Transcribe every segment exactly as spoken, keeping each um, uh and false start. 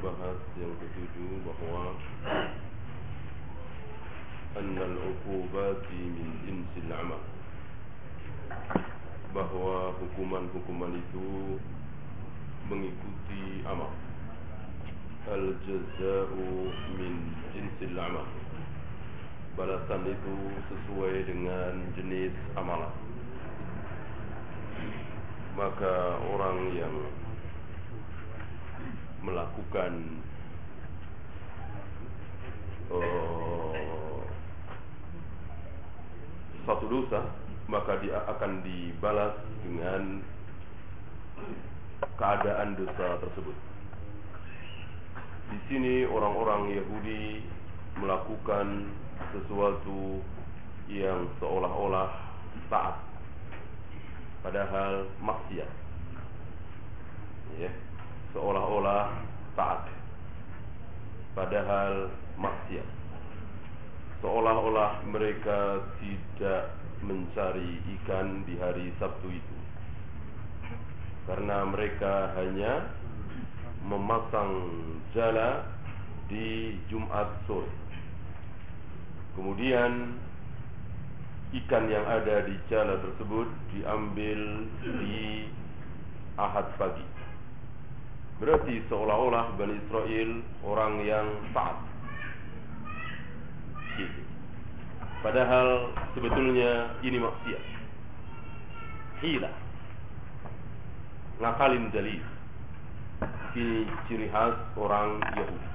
membahas yang ketujuh bahwa annal uqubati min jinsil amal, bahwa hukuman-hukuman itu mengikuti amal. Al jaza'u min jinsil amal, balasan itu sesuai dengan jenis amalan. Maka orang yang melakukan uh, satu dosa, maka dia akan dibalas dengan keadaan dosa tersebut. Di sini orang-orang Yahudi melakukan sesuatu yang seolah-olah taat, padahal maksiat. Ya, seolah-olah taat, padahal maksiat. Seolah-olah mereka tidak mencari ikan di hari Sabtu itu, karena mereka hanya memasang jala di Jumat sore. Kemudian ikan yang ada di jala tersebut diambil di Ahad pagi. Berarti seolah-olah Bani Israel orang yang taat gitu. Padahal sebetulnya ini maksiat, hilah, ngakalin dalil. Ini ciri khas orang Yahudi.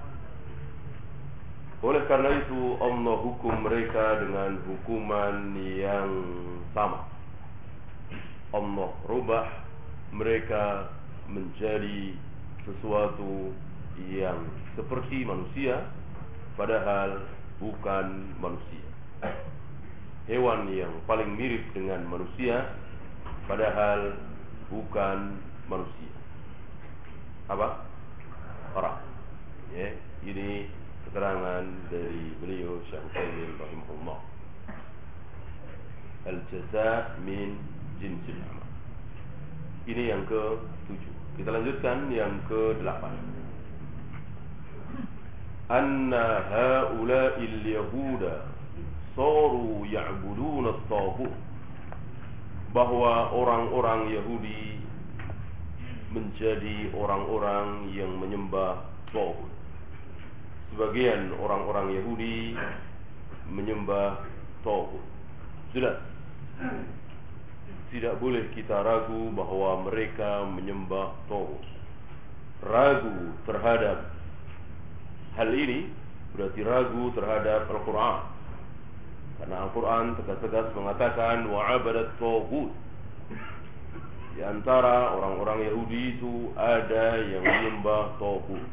Oleh karena itu Allah hukum mereka dengan hukuman yang sama. Allah rubah mereka menjadi sesuatu yang seperti manusia, padahal bukan manusia. Hewan yang paling mirip dengan manusia, padahal bukan manusia. Apa? Orang. Ya, ini keterangan dari beliau Syekh Utsaimin rahimahullah. Al-jaza' min jinsil amal. Ini yang ke tujuh. Kita lanjutkan yang ke delapan. Anna haula'il yahuda saru ya'buduna at-taghut, bahwa orang-orang Yahudi menjadi orang-orang yang menyembah taghut. Sebagian orang-orang Yahudi menyembah taghut. Jelas, tidak boleh kita ragu bahwa mereka menyembah taghut. Ragu terhadap hal ini berarti ragu terhadap Al-Quran, karena Al-Quran tegas-tegas mengatakan wa'abadat taghut. Di antara orang-orang Yahudi itu ada yang menyembah taghut.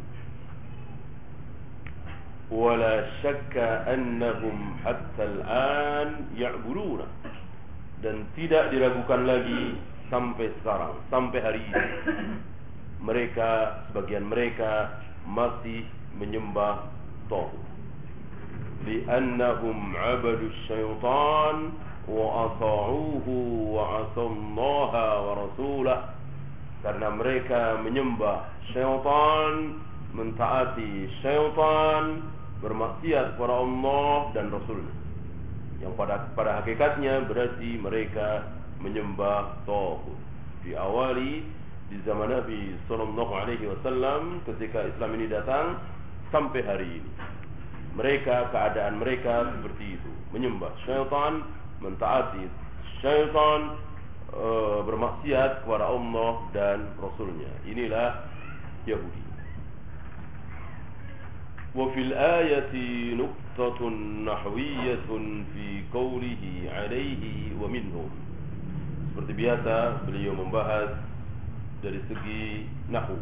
Wala syakka annahum hatta al-an ya'buduna, dan tidak diragukan lagi sampai sekarang, sampai hari ini, mereka, sebagian mereka masih menyembah taghut. Li'annahum 'abadu syaitan wa ata'uhu wa asallaha wa rasulah, karena mereka menyembah syaitan, mentaati syaitan, bermaksiat kepada Allah dan Rasulnya, yang pada pada hakikatnya berarti mereka menyembah taghut. Diawali di zaman Nabi sallallahu alaihi wasallam ketika Islam ini datang sampai hari ini, mereka, keadaan mereka seperti itu, menyembah syaitan, mentaati syaitan, e, bermaksiat kepada Allah dan Rasulnya. Inilah Yahudi. وفي الآية نقطة نحوية في قوله عليه ومنهم. Seperti biasa beliau membahas dari segi nahwu.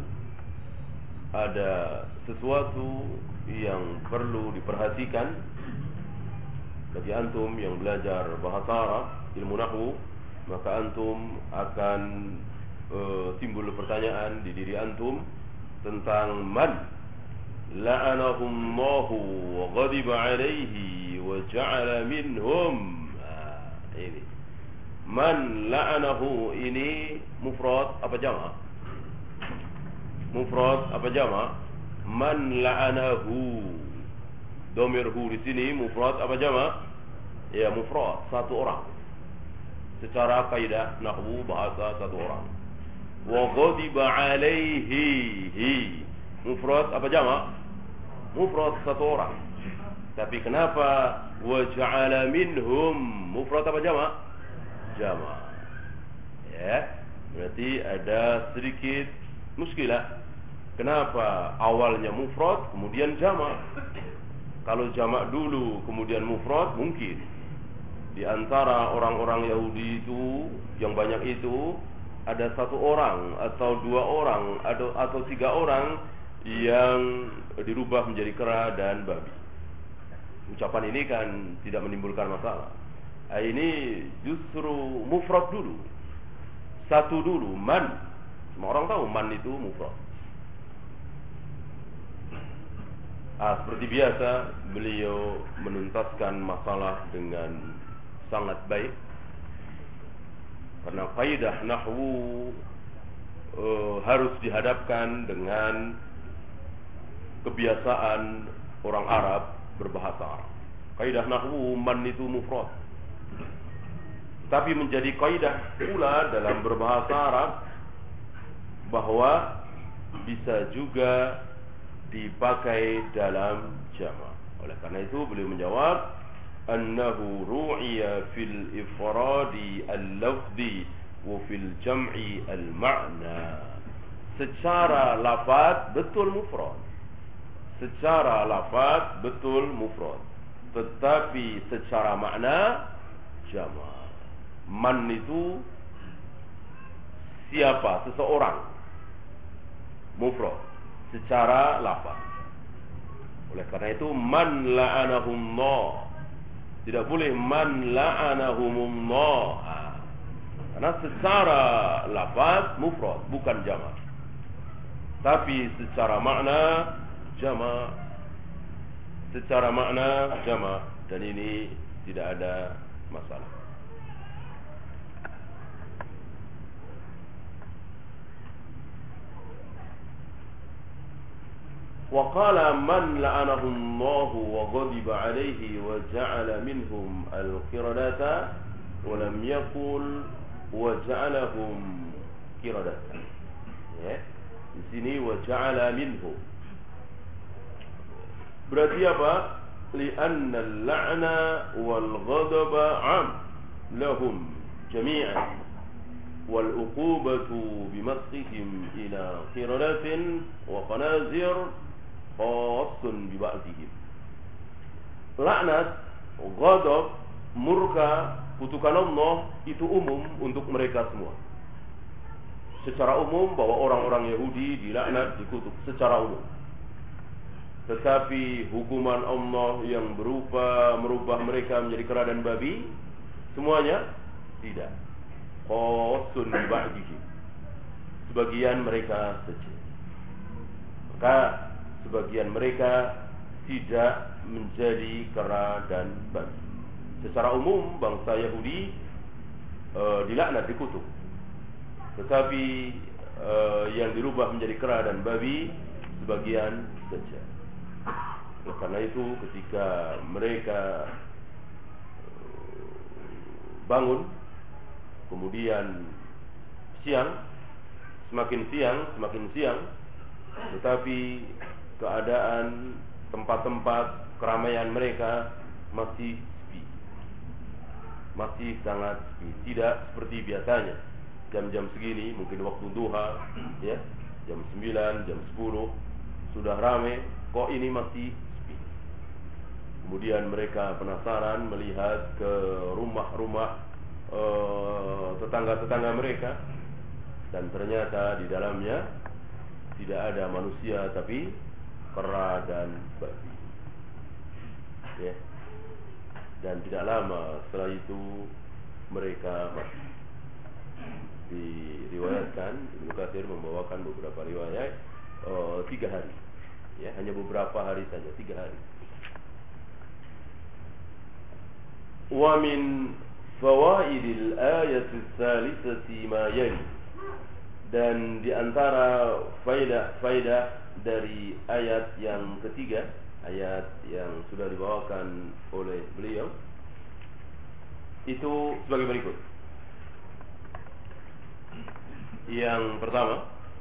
Ada sesuatu yang perlu diperhatikan bagi antum yang belajar bahasa Arab, ilmu nahwu, maka antum akan e, timbul pertanyaan di diri antum tentang man la'anahumullahu wa ghadiba alaihi wa ja'ala minhum. Nah, ini man la'anahu, ini mufrad apa jama'? Mufrad apa jama'? man la'anahu. Domir hu di sini mufrad apa jamak? Ya mufrad, satu orang. Secara kaidah nahwu bahasa satu orang. Wa ghadiba alaihi, hi. Mufrad apa jamak? Mufrad satu orang. Tapi kenapa wa ja'ala minhum mufrad apa jamak? Jamak. Ya, berarti ada sedikit muskilah. Kenapa awalnya mufrad kemudian jamak? Kalau jamak dulu kemudian mufrad mungkin. Di antara orang-orang Yahudi itu yang banyak itu ada satu orang atau dua orang atau atau tiga orang yang dirubah menjadi kera dan babi. Ucapan ini kan tidak menimbulkan masalah. Nah, ini justru mufrad dulu. Satu dulu, man. Semua orang tahu man itu mufrad. Ah, seperti biasa beliau menuntaskan masalah dengan sangat baik. Karena kaidah nahwu uh, harus dihadapkan dengan kebiasaan orang Arab berbahasa Arab. Kaidah nahwu man itu mufrad. Tapi menjadi kaidah pula dalam berbahasa Arab bahwa bisa juga dipakai dalam jamak. Oleh karena itu beliau menjawab annahu ru'iya fil ifradi al-lafzi wa fil jam'i al-ma'na. Secara lafaz betul mufrad. Secara lafaz betul mufrad. Tetapi secara makna jamak. Man itu siapa? Seseorang. Mufrad secara lafaz. Oleh karena itu man la'anahumullah. Tidak boleh man la'anahumullah. Karena secara lafaz mufrad bukan jamak. Tapi secara makna jamak. Secara makna jamak, dan ini tidak ada masalah. وقال من لعنه الله وغضب عليه وجعل منهم القردة ولم يقل وجعلهم قردة. Ya, di sini waja'ala minhum. Berarti apa? Li'anna al-la'na wal ghadaba 'am lahum jami'an wal uqubatu bimasihim ila qiradatin wa qanazir khasun bi ba'dihim. Laknat, ghadab, murka, kutukan Allah itu umum untuk mereka semua. Secara umum bahwa orang-orang Yahudi dilaknat, dikutuk secara umum. Tetapi hukuman Allah yang berupa merubah mereka menjadi kera dan babi, semuanya tidak. Khasun bi ba'dihim. Sebagian mereka saja. Maka sebagian mereka tidak menjadi kera dan babi. Secara umum bangsa Yahudi e, dilaknat, dikutuk. Tetapi e, yang dirubah menjadi kera dan babi sebagian saja. Karena itu ketika mereka bangun, kemudian siang, semakin siang, semakin siang, tetapi keadaan tempat-tempat keramaian mereka masih sepi, masih sangat sepi. Tidak seperti biasanya jam-jam segini, mungkin waktu duha, ya, jam sembilan, jam sepuluh sudah ramai. Kok ini masih sepi? Kemudian mereka penasaran melihat ke rumah-rumah uh, tetangga-tetangga mereka, dan ternyata di dalamnya tidak ada manusia tapi kera dan babi. Ya. Dan tidak lama setelah itu mereka mati. Diriwayatkan Ibnu Katsir membawakan beberapa riwayat uh, tiga hari. Ya, hanya beberapa hari saja, tiga hari. Wa min fawaidil ayati tsalisati ma yali. Dan di antara faidah-faidah dari ayat yang ketiga, ayat yang sudah dibawakan oleh beliau, itu sebagai berikut. Yang pertama,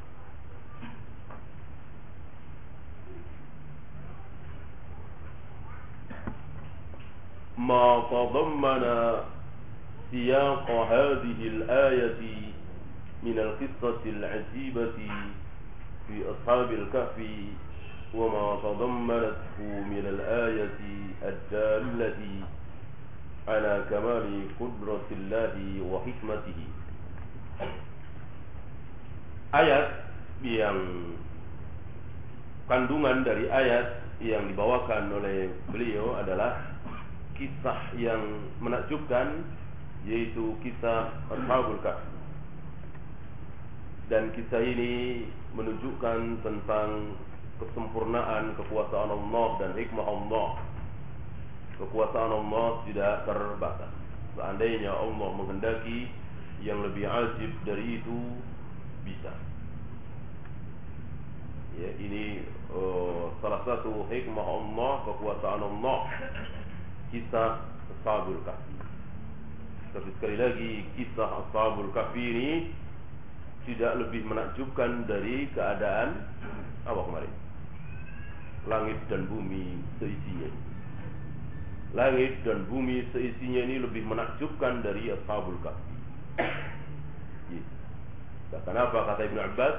ma tadammana siyaq hadhihi al-ayati min al-qissati al-'ajibati fi ashabil kahfi wa ma tadammanathu min al-ayati ad-dallati ala kamali qudratillahi wa hikmatihi. Ayat yang kandungan dari ayat yang dibawakan oleh beliau adalah kisah yang menakjubkan, yaitu kisah Ashabul Kahfi. Dan kisah ini menunjukkan tentang kesempurnaan kekuasaan Allah dan hikmah Allah. Kekuasaan Allah tidak terbatas. Seandainya Allah menghendaki yang lebih ajib dari itu, bisa. Ya, ini uh, salah satu hikmah Allah, kekuasaan Allah, kisah Ashabul Kahfi. Tapi sekali lagi, kisah Ashabul Kahfi ini tidak lebih menakjubkan dari keadaan apa kemarin? Langit dan bumi seisinya. Langit dan bumi seisinya ini lebih menakjubkan dari Ashabul Kahfi. Ya. Kenapa kata Ibnu Abbas?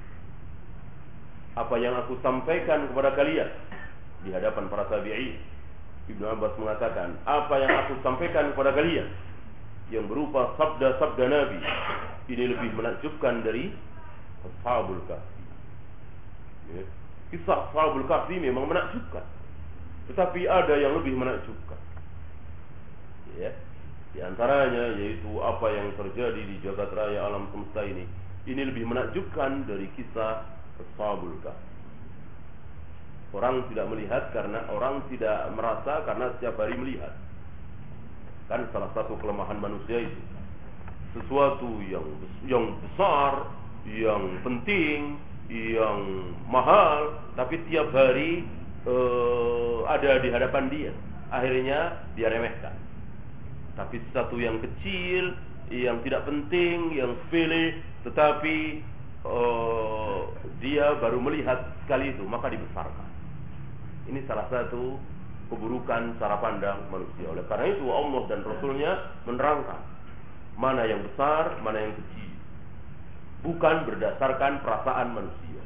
Apa yang aku sampaikan kepada kalian di hadapan para tabi'in, Ibnu Abbas mengatakan, apa yang aku sampaikan kepada kalian yang berupa sabda-sabda Nabi, ini lebih menakjubkan dari Ashabul Kahfi. Ya. Kisah Ashabul Kahfi memang menakjubkan, tetapi ada yang lebih menakjubkan. Ya. Di antaranya yaitu apa yang terjadi di jagat raya alam semesta ini. Ini lebih menakjubkan dari kisah Ashabul Kahfi. Orang tidak melihat karena orang tidak merasa karena setiap hari melihat. Kan salah satu kelemahan manusia itu, sesuatu yang yang besar, yang penting, yang mahal, tapi tiap hari uh, ada di hadapan dia, akhirnya dia remehkan. Tapi sesuatu yang kecil, yang tidak penting, yang sepele, tetapi uh, dia baru melihat sekali itu, maka dibesarkan. Ini salah satu keburukan cara pandang manusia. Oleh karena itu Allah dan Rasulnya menerangkan mana yang besar, mana yang kecil, bukan berdasarkan perasaan manusia.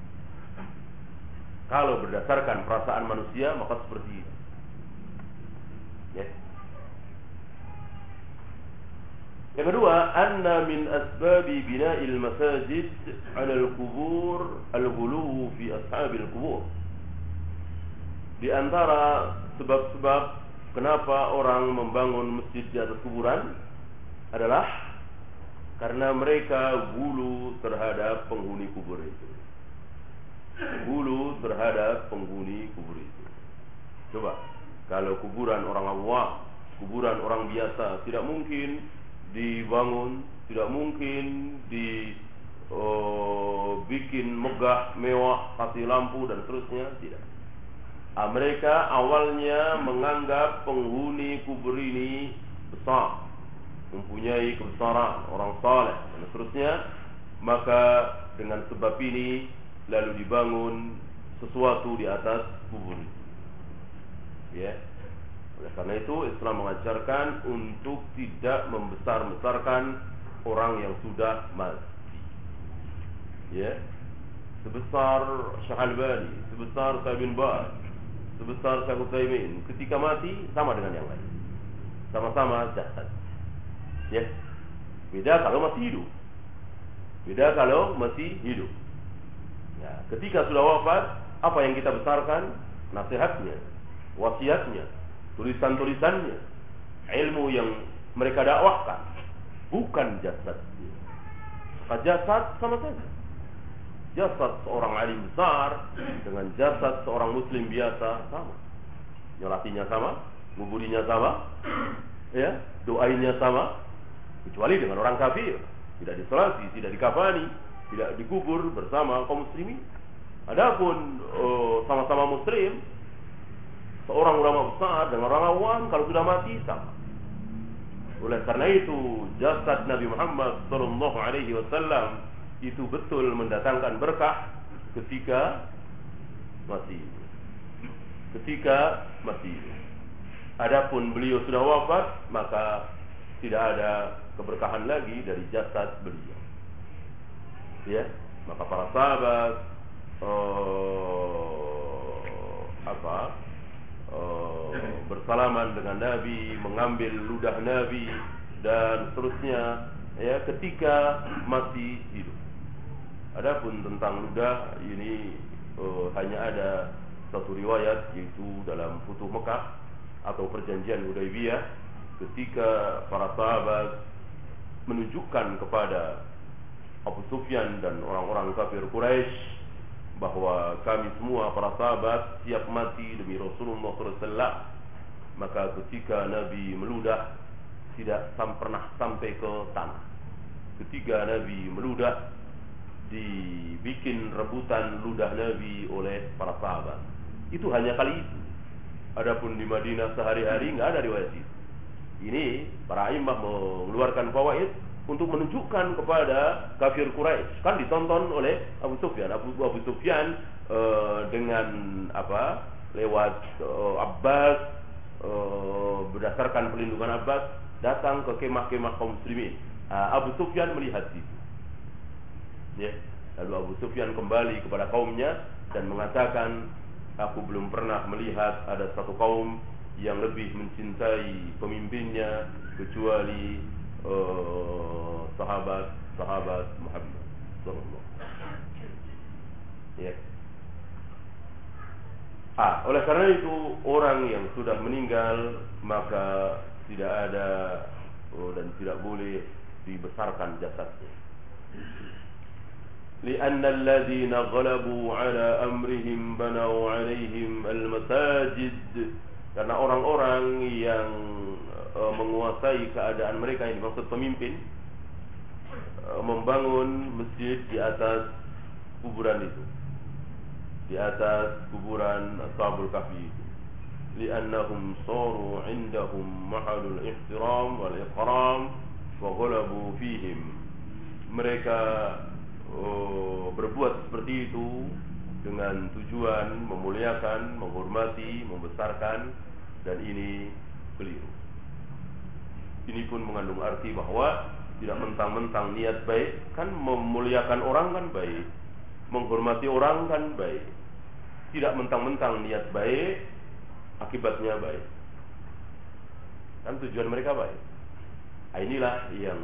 Kalau berdasarkan perasaan manusia, maka seperti ini. Ya. Yang kedua, anna min asbabi bina'il masajid 'ala al-qubur al-ghuluw fi ashabil qubur. Di antara sebab-sebab kenapa orang membangun masjid di atas kuburan adalah karena mereka gulu terhadap penghuni kubur itu. Gulu terhadap penghuni kubur itu. Coba, kalau kuburan orang awam, kuburan orang biasa, tidak mungkin dibangun, tidak mungkin dibikin oh, megah, mewah, kasih lampu dan seterusnya, tidak. Mereka awalnya menganggap penghuni kubur ini besar, mempunyai kebesaran, orang saleh dan seterusnya. Maka dengan sebab ini lalu dibangun sesuatu di atas kubur itu. Ya. Oleh karena itu Islam mengajarkan untuk tidak membesar-besarkan orang yang sudah mati. Ya. Sebesar Syekh Al-Albani, sebesar Syekh bin Baz, sebesar Syekh Utsaimin, ketika mati sama dengan yang lain, sama-sama jasad. Ya, beda kalau masih hidup. Beda kalau masih hidup. Ya, ketika sudah wafat, apa yang kita besarkan? Nasihatnya, wasiatnya, tulisan-tulisannya, ilmu yang mereka dakwahkan, bukan jasadnya. Maka jasad sama saja. Jasad seorang alim besar dengan jasad seorang muslim biasa sama. Nyolatinya sama, nguburinya sama, ya, doainya sama, kecuali dengan orang kafir, tidak disolati, tidak dikafani, tidak dikubur bersama kaum muslimin. Adapun uh, sama-sama muslim, seorang ulama besar dengan orang awam kalau sudah mati sama. Oleh karena itu jasad Nabi Muhammad sallallahu alaihi wasallam itu betul mendatangkan berkah ketika masih ketika masih. Adapun beliau sudah wafat, maka tidak ada keberkahan lagi dari jasad beliau. Ya, maka para sahabat uh, apa? Uh, bersalaman dengan Nabi, mengambil ludah Nabi dan seterusnya, ya, ketika masih hidup. Adapun tentang ludah ini uh, hanya ada satu riwayat, yaitu dalam Futuh Mekah atau perjanjian Hudaybiyah, ketika para sahabat menunjukkan kepada Abu Sufyan dan orang-orang kafir Quraisy bahwa kami semua para sahabat siap mati demi Rasulullah sallallahu alaihi wasallam. Maka ketika Nabi meludah, tidak sam pernah sampai ke tanah. Ketika Nabi meludah, dibikin rebutan ludah Nabi oleh para sahabat. Itu hanya kali itu. Adapun di Madinah sehari-hari nggak ada riwayat itu. Ini para imam mengeluarkan fawaid untuk menunjukkan kepada kafir Quraisy. Kan ditonton oleh Abu Sufyan. Abu, Abu Sufyan uh, dengan apa? Lewat uh, Abbas, uh, berdasarkan perlindungan Abbas, datang ke kemah-kemah kaum muslimin. Uh, Abu Sufyan melihat itu. Ya. Lalu Abu Sufyan kembali kepada kaumnya dan mengatakan, aku belum pernah melihat ada satu kaum yang lebih mencintai pemimpinnya kecuali uh, sahabat-sahabat Muhammad sallallahu alaihi wasallam. Ya. Ah, oleh karena itu orang yang sudah meninggal maka tidak ada oh, dan tidak boleh dibesarkan jasadnya. لأن الذين غلبوا على أمرهم بنوا عليهم المساجد. Karena orang-orang yang uh, menguasai keadaan mereka, yang dimaksud pemimpin, uh, membangun masjid di atas kuburan itu, di atas kuburan Ashabul Kahfi itu. Li'annahum saru 'indahum mahallul ihtiram wal iqram wa ghalabu fihim. Mereka uh, berbuat seperti itu dengan tujuan memuliakan, menghormati, membesarkan, dan ini keliru. Ini pun mengandung arti bahwa tidak mentang-mentang niat baik, kan memuliakan orang kan baik, menghormati orang kan baik. Tidak mentang-mentang niat baik, akibatnya baik. Kan tujuan mereka baik. Nah, inilah yang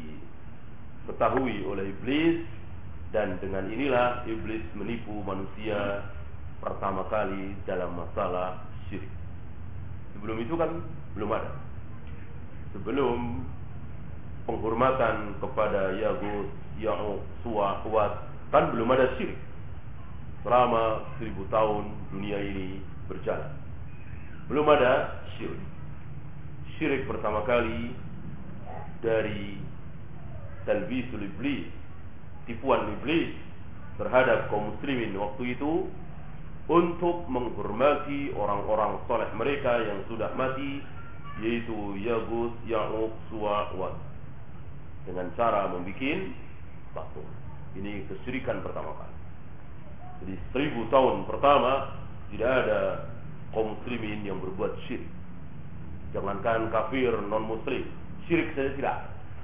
diketahui oleh iblis, dan dengan inilah iblis menipu manusia pertama kali dalam masalah syirik. Sebelum itu kan belum ada. Sebelum penghormatan kepada Yaghus, Ya'uq, Suwa', Wat, kan belum ada syirik. Selama seribu tahun dunia ini berjalan, belum ada syirik. Syirik pertama kali dari talbisul iblis, tipuan iblis terhadap kaum muslimin waktu itu, untuk menghormati orang-orang soleh mereka yang sudah mati, yaitu Yaghus, Ya'uq, Suwa', Wat, dengan cara membuat patung. Ini kesyirikan pertama kali. Jadi seribu tahun pertama tidak ada kaum muslimin yang berbuat syirik. Jangankan kafir non muslim, syirik saja tidak.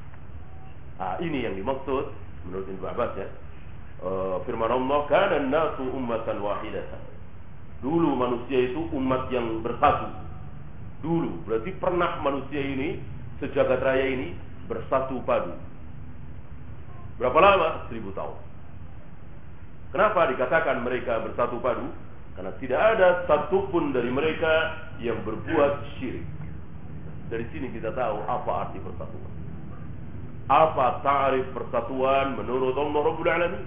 Nah, ini yang dimaksud menurut Ibnu Abbas, ya. Uh, firman Allah, kana an-nasu ummatan wahidatan. Dulu manusia itu umat yang bersatu. Dulu berarti pernah manusia ini, sejagat raya ini bersatu padu. Berapa lama? Seribu tahun. Kenapa dikatakan mereka bersatu padu? Karena tidak ada satupun dari mereka yang berbuat syirik. Dari sini kita tahu apa arti persatuan. Apa ta'rif persatuan menurut Allah Rabbul Alamin?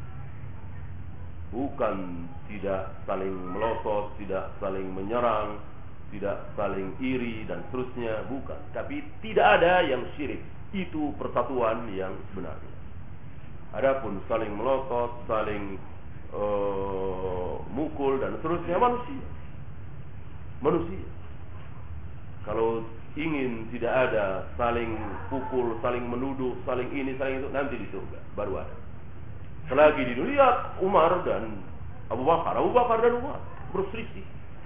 Bukan tidak saling melotot, tidak saling menyerang, tidak saling iri dan seterusnya, bukan. Tapi tidak ada yang syirik. Itu persatuan yang sebenarnya. Adapun saling melotot, saling uh, mukul dan seterusnya, manusia. Manusia. Kalau ingin tidak ada saling pukul, saling menuduh, saling ini, saling itu, nanti di surga baru ada. Selagi di dunia Umar dan Abu Bakar, Abu Bakar dan Umar berselisih.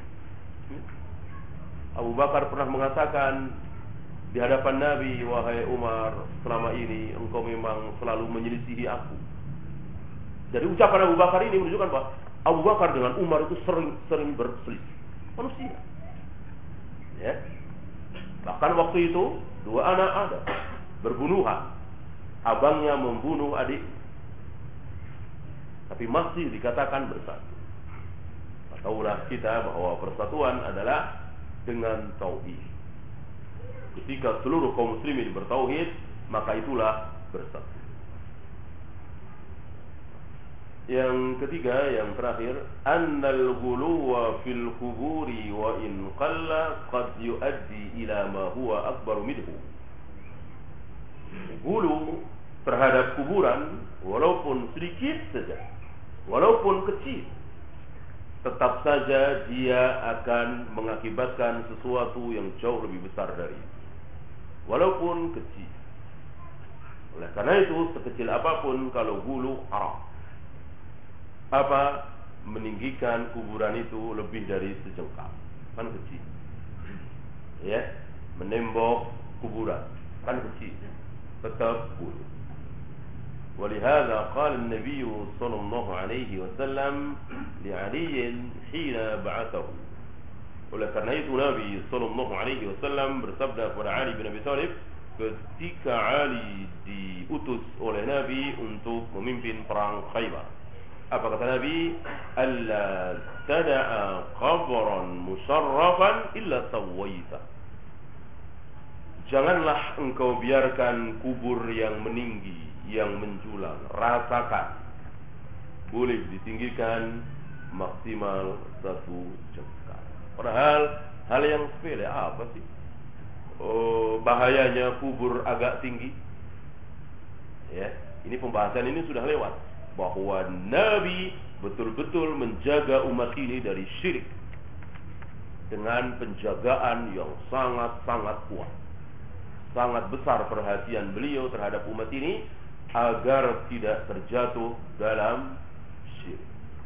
Abu Bakar pernah mengatakan di hadapan Nabi, wahai Umar, selama ini engkau memang selalu menyelisihi aku. Jadi ucapan Abu Bakar ini menunjukkan bahwa Abu Bakar dengan Umar itu sering-sering berselisih. Manusia. Ya. Bahkan waktu itu dua anak ada berbunuhan. Abangnya membunuh adik, tapi masih dikatakan bersatu. Tahulah kita bahwa persatuan adalah dengan tauhid. Ketika seluruh kaum muslimin bertauhid, maka itulah bersatu. Yang ketiga, yang terakhir, annal ghuluwa fil quburi wa in qalla qad yuaddi ila ma huwa akbar minhu. Gulu terhadap kuburan walaupun sedikit saja, walaupun kecil, tetap saja dia akan mengakibatkan sesuatu yang jauh lebih besar dari itu, walaupun kecil. Oleh karena itu, sekecil apapun kalau gulu haram. Apa? Meninggikan kuburan itu lebih dari sejengkal, kan kecil. Ya, menembok kuburan kan kecil, tetap gulu. ولهذا قال النبي صلى الله عليه وسلم لعلي حين بعثه. Oleh karena itu Nabi sallallahu alaihi wasallam bersabda kepada Ali bin Abi Thalib ketika Ali diutus oleh Nabi untuk memimpin perang Khaybar. Apa kata Nabi? Alla tada'a qabran musharrafan illa sawaita. Janganlah engkau biarkan kubur yang meninggi, yang menjulang, ratakan. Boleh ditinggikan maksimal satu jengkal. Padahal hal yang sepele, apa sih? Oh, bahayanya kubur agak tinggi. Ya, ini pembahasan ini sudah lewat. Bahwa Nabi betul-betul menjaga umat ini dari syirik dengan penjagaan yang sangat-sangat kuat. Sangat besar perhatian beliau terhadap umat ini agar tidak terjatuh dalam syirik.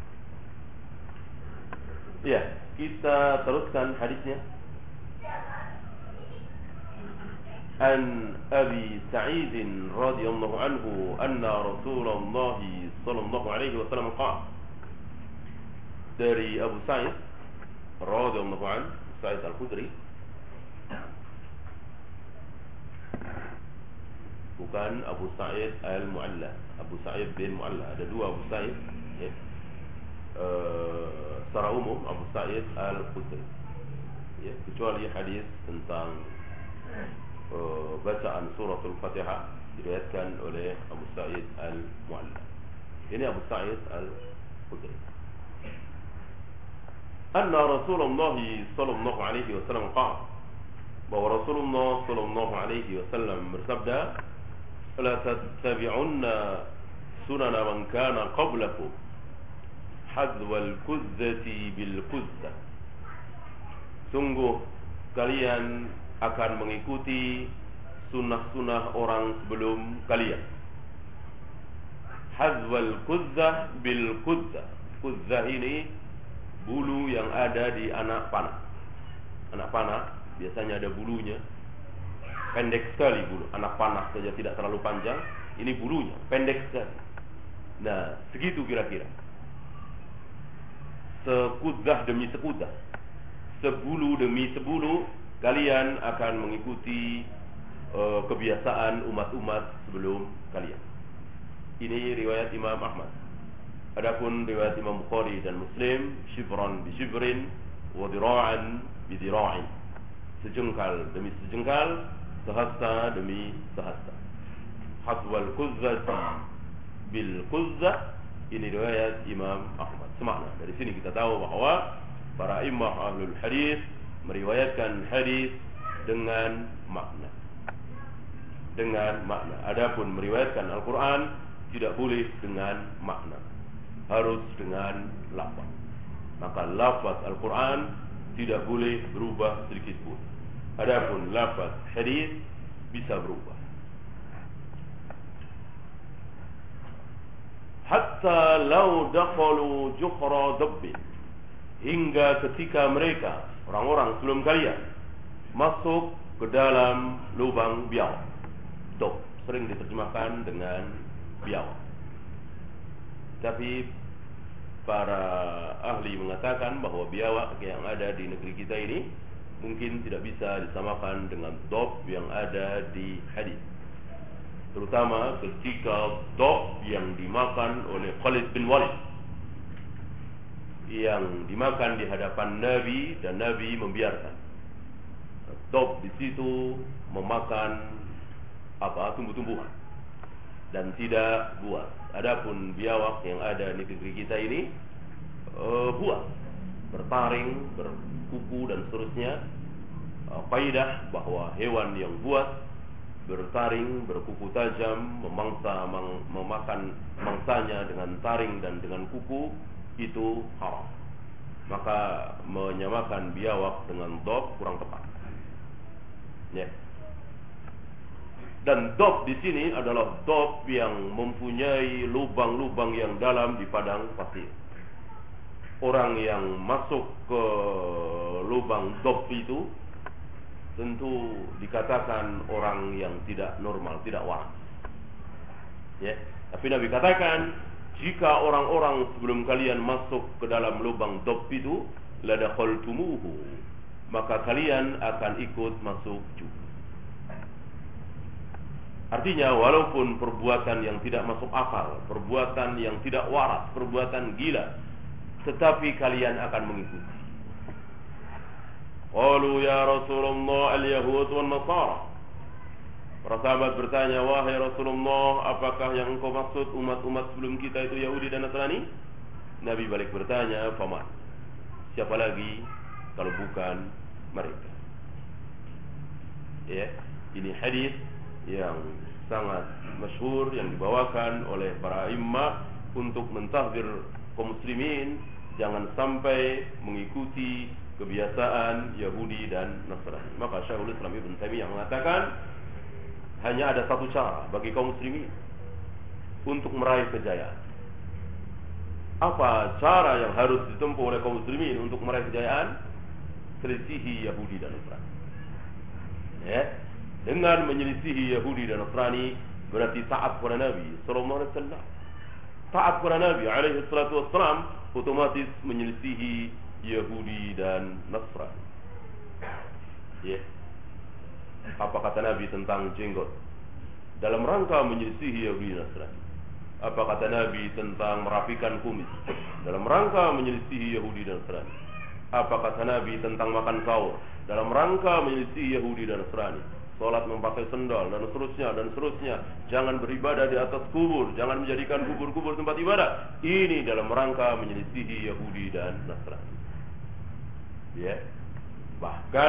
Ya, kita teruskan hadisnya. An Abi Sa'id radhiyallahu anhu anna Rasulullah sallallahu alaihi wasallam qala. Dari Abu Sa'id radhiyallahu anhu, Sa'id Al-Khudri, bukan Abu Sa'id Al-Mu'alla, Abu Sa'id bin Mu'alla. Ada dua Abu Sa'id, ya. Uh, secara umum Abu Sa'id Al-Khudri, ya, kecuali hadis tentang uh, bacaan suratul Fatihah diriwayatkan oleh Abu Sa'id Al-Mu'alla. Ini Abu Sa'id Al-Khudri. Anna Rasulullah sallallahu alaihi wasallam qala, bahwa Rasulullah sallallahu alaihi wasallam bersabda, la tattabi'unna sunana man kana qablakum hadwal kuzzati bil kuzzah. Sungguh kalian akan mengikuti sunnah-sunnah orang sebelum kalian. Hadwal kuzzah bil kuzzah. Kuzzah ini bulu yang ada di anak panah. Anak panah biasanya ada bulunya, pendek sekali bulu. Anak panah saja tidak terlalu panjang, ini bulunya pendek sekali. Nah, segitu kira-kira. Sekudzah demi sekudzah, sebulu demi sebulu, kalian akan mengikuti uh, kebiasaan umat-umat sebelum kalian. Ini riwayat Imam Ahmad. Adapun riwayat Imam Bukhari dan Muslim, shibran bi shibrin wa dira'an bi dira'in. Sejengkal demi sejengkal, sehasta demi sehasta. Hadwal kuzzati bil kuzzah. Ini riwayat Imam Ahmad. Semakna. Dari sini kita tahu bahwa para imam ahlul hadis meriwayatkan hadis dengan makna. Dengan makna. Adapun meriwayatkan Al-Quran tidak boleh dengan makna. harus dengan lafaz. Maka lafaz Al-Quran tidak boleh berubah sedikit pun. Adapun lafaz hadis bisa berubah. Hatta law dakhalu juhra dabbin, hingga ketika mereka, orang-orang sebelum kalian, masuk ke dalam lubang biawak. Dab sering diterjemahkan dengan biawak, tapi para ahli mengatakan bahwa biawak yang ada di negeri kita ini mungkin tidak bisa disamakan dengan dab yang ada di hadis, terutama ketika dab yang dimakan oleh Khalid bin Walid, yang dimakan di hadapan Nabi dan Nabi membiarkan. Dab di situ memakan apa tumbuh-tumbuhan dan tidak buas. Adapun biawak yang ada di negeri kita ini uh, buas, bertaring, berkuku dan seterusnya. Uh, Kaidah bahwa hewan yang buas, bertaring, berkuku tajam, memangsa, mem memakan mangsanya dengan taring dan dengan kuku, itu haram. Maka menyamakan biawak dengan dab kurang tepat. Ya. Dan dab di sini adalah dab yang mempunyai lubang-lubang yang dalam di padang pasir. Orang yang masuk ke lubang dab itu tentu dikatakan orang yang tidak normal, tidak waras. Ya. Tapi Nabi katakan, jika orang-orang sebelum kalian masuk ke dalam lubang dab itu, ladakhaltumuhu, maka kalian akan ikut masuk juga. Artinya walaupun perbuatan yang tidak masuk akal, perbuatan yang tidak waras, perbuatan gila, tetapi kalian akan mengikuti. Qalu ya Rasulullah al-Yahud wal Nasara. Para sahabat bertanya, wahai Rasulullah, apakah yang engkau maksud umat-umat sebelum kita itu Yahudi dan Nasrani? Nabi balik bertanya, faman, siapa lagi kalau bukan mereka? Ya, ini hadis yang sangat masyhur yang dibawakan oleh para imam untuk mentahdir kaum muslimin jangan sampai mengikuti kebiasaan Yahudi dan Nasrani. Maka Syekhul Islam Ibn Taimiyah mengatakan hanya ada satu cara bagi kaum muslimin untuk meraih kejayaan. Apa cara yang harus ditempuh oleh kaum muslimin untuk meraih kejayaan? Selisihi Yahudi dan Nasrani. Ya, dengan menyelisihi Yahudi dan Nasrani berarti taat kepada Nabi sallallahu alaihi wasallam. Taat kepada Nabi alaihi salatu wasallam otomatis menyelisihi Yahudi dan Nasrani. Ya. Apa kata Nabi tentang jenggot? Dalam rangka menyelisihi Yahudi dan Nasrani. Apa kata Nabi tentang merapikan kumis? Dalam rangka menyelisihi Yahudi dan Nasrani. Apa kata Nabi tentang makan sahur? Dalam rangka menyelisihi Yahudi dan Nasrani. Salat memakai sendal dan seterusnya dan seterusnya. Jangan beribadah di atas kubur, jangan menjadikan kubur-kubur tempat ibadah. Ini dalam rangka menyelisihi Yahudi dan Nasrani. Ya. Bahkan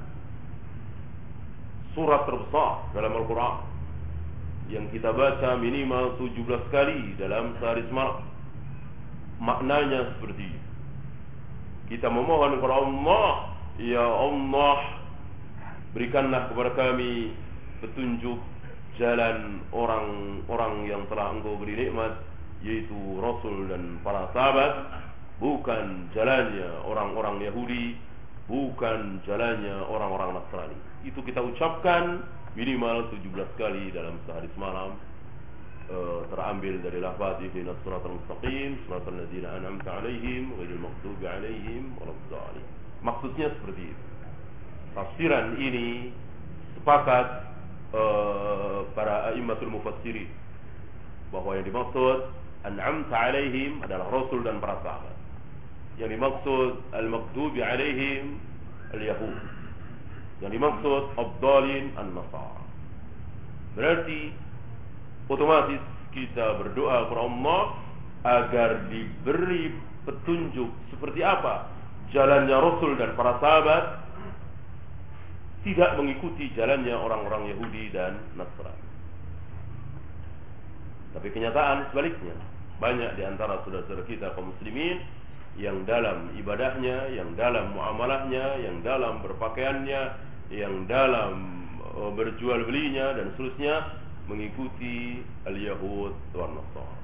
surat terbesar dalam Al-Quran yang kita baca minimal tujuh belas kali dalam sehari semalam, maknanya seperti ini. Kita memohon kepada Allah, ya Allah, berikanlah kepada kami petunjuk jalan orang-orang yang telah Engkau beri nikmat, yaitu Rasul dan para sahabat, bukan jalannya orang-orang Yahudi, bukan jalannya orang-orang Nasrani. Itu kita ucapkan minimal tujuh belas kali dalam sehari semalam. Uh, terambil dari lafaz ihdinas siratal mustaqim siratal ladzina an'amta 'alaihim ghairil maghdubi 'alaihim waladdallin. Maksudnya seperti itu. Tafsiran ini sepakat uh, para a'immatul mufassirin bahwa yang dimaksud an'amta 'alaihim adalah Rasul dan para sahabat. Yang dimaksud al-maghdubi 'alaihim al-yahud. Yang dimaksud ad-dallin an-nasara. Berarti otomatis kita berdoa kepada Allah agar diberi petunjuk seperti apa jalannya Rasul dan para sahabat, tidak mengikuti jalannya orang-orang Yahudi dan Nasrani. Tapi kenyataan sebaliknya, banyak di antara saudara-saudara kita kaum muslimin yang dalam ibadahnya, yang dalam muamalahnya, yang dalam berpakaiannya, yang dalam uh, berjual belinya dan seterusnya mengikuti al-Yahud wan Nasara.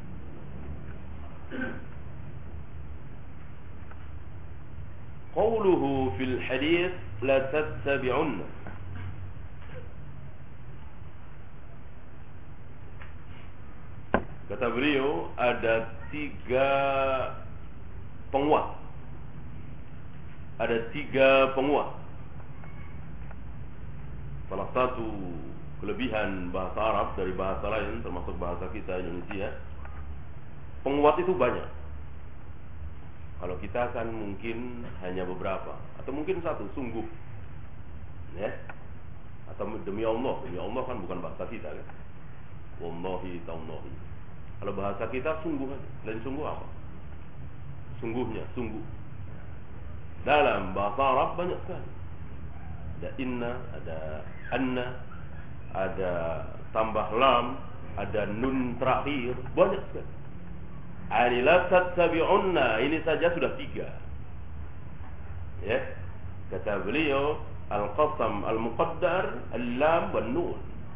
Qauluhu fil hadits la tattabi'unna. Kata beliau ada tiga penguat. Ada tiga penguat. Salah satu kelebihan bahasa Arab dari bahasa lain termasuk bahasa kita Indonesia, penguat itu banyak. Kalau kita kan mungkin hanya beberapa atau mungkin satu, sungguh. Ya. Atau demi Allah, demi Allah kan bukan bahasa kita kan. Wallahi taullahi. Kalau bahasa kita sungguh, lain sungguh apa? Sungguhnya, sungguh. Dalam bahasa Arab banyak sekali. Ada inna, ada anna, ada tambah lam, ada nun terakhir, banyak sekali. Ani la tattabi'unna, ini saja sudah tiga. Ya. Kata beliau, al-qasam al-muqaddar, al-lam wan nun.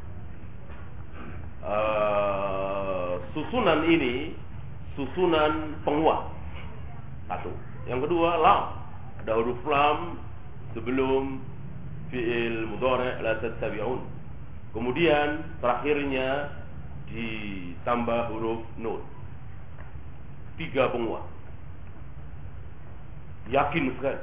Uh, susunan ini susunan penguat. Satu. Yang kedua, lam. Ada huruf lam sebelum fi'il mudhari' la tattabi'un. Kemudian terakhirnya ditambah huruf nun. Tiga penguat. Yakin sekali.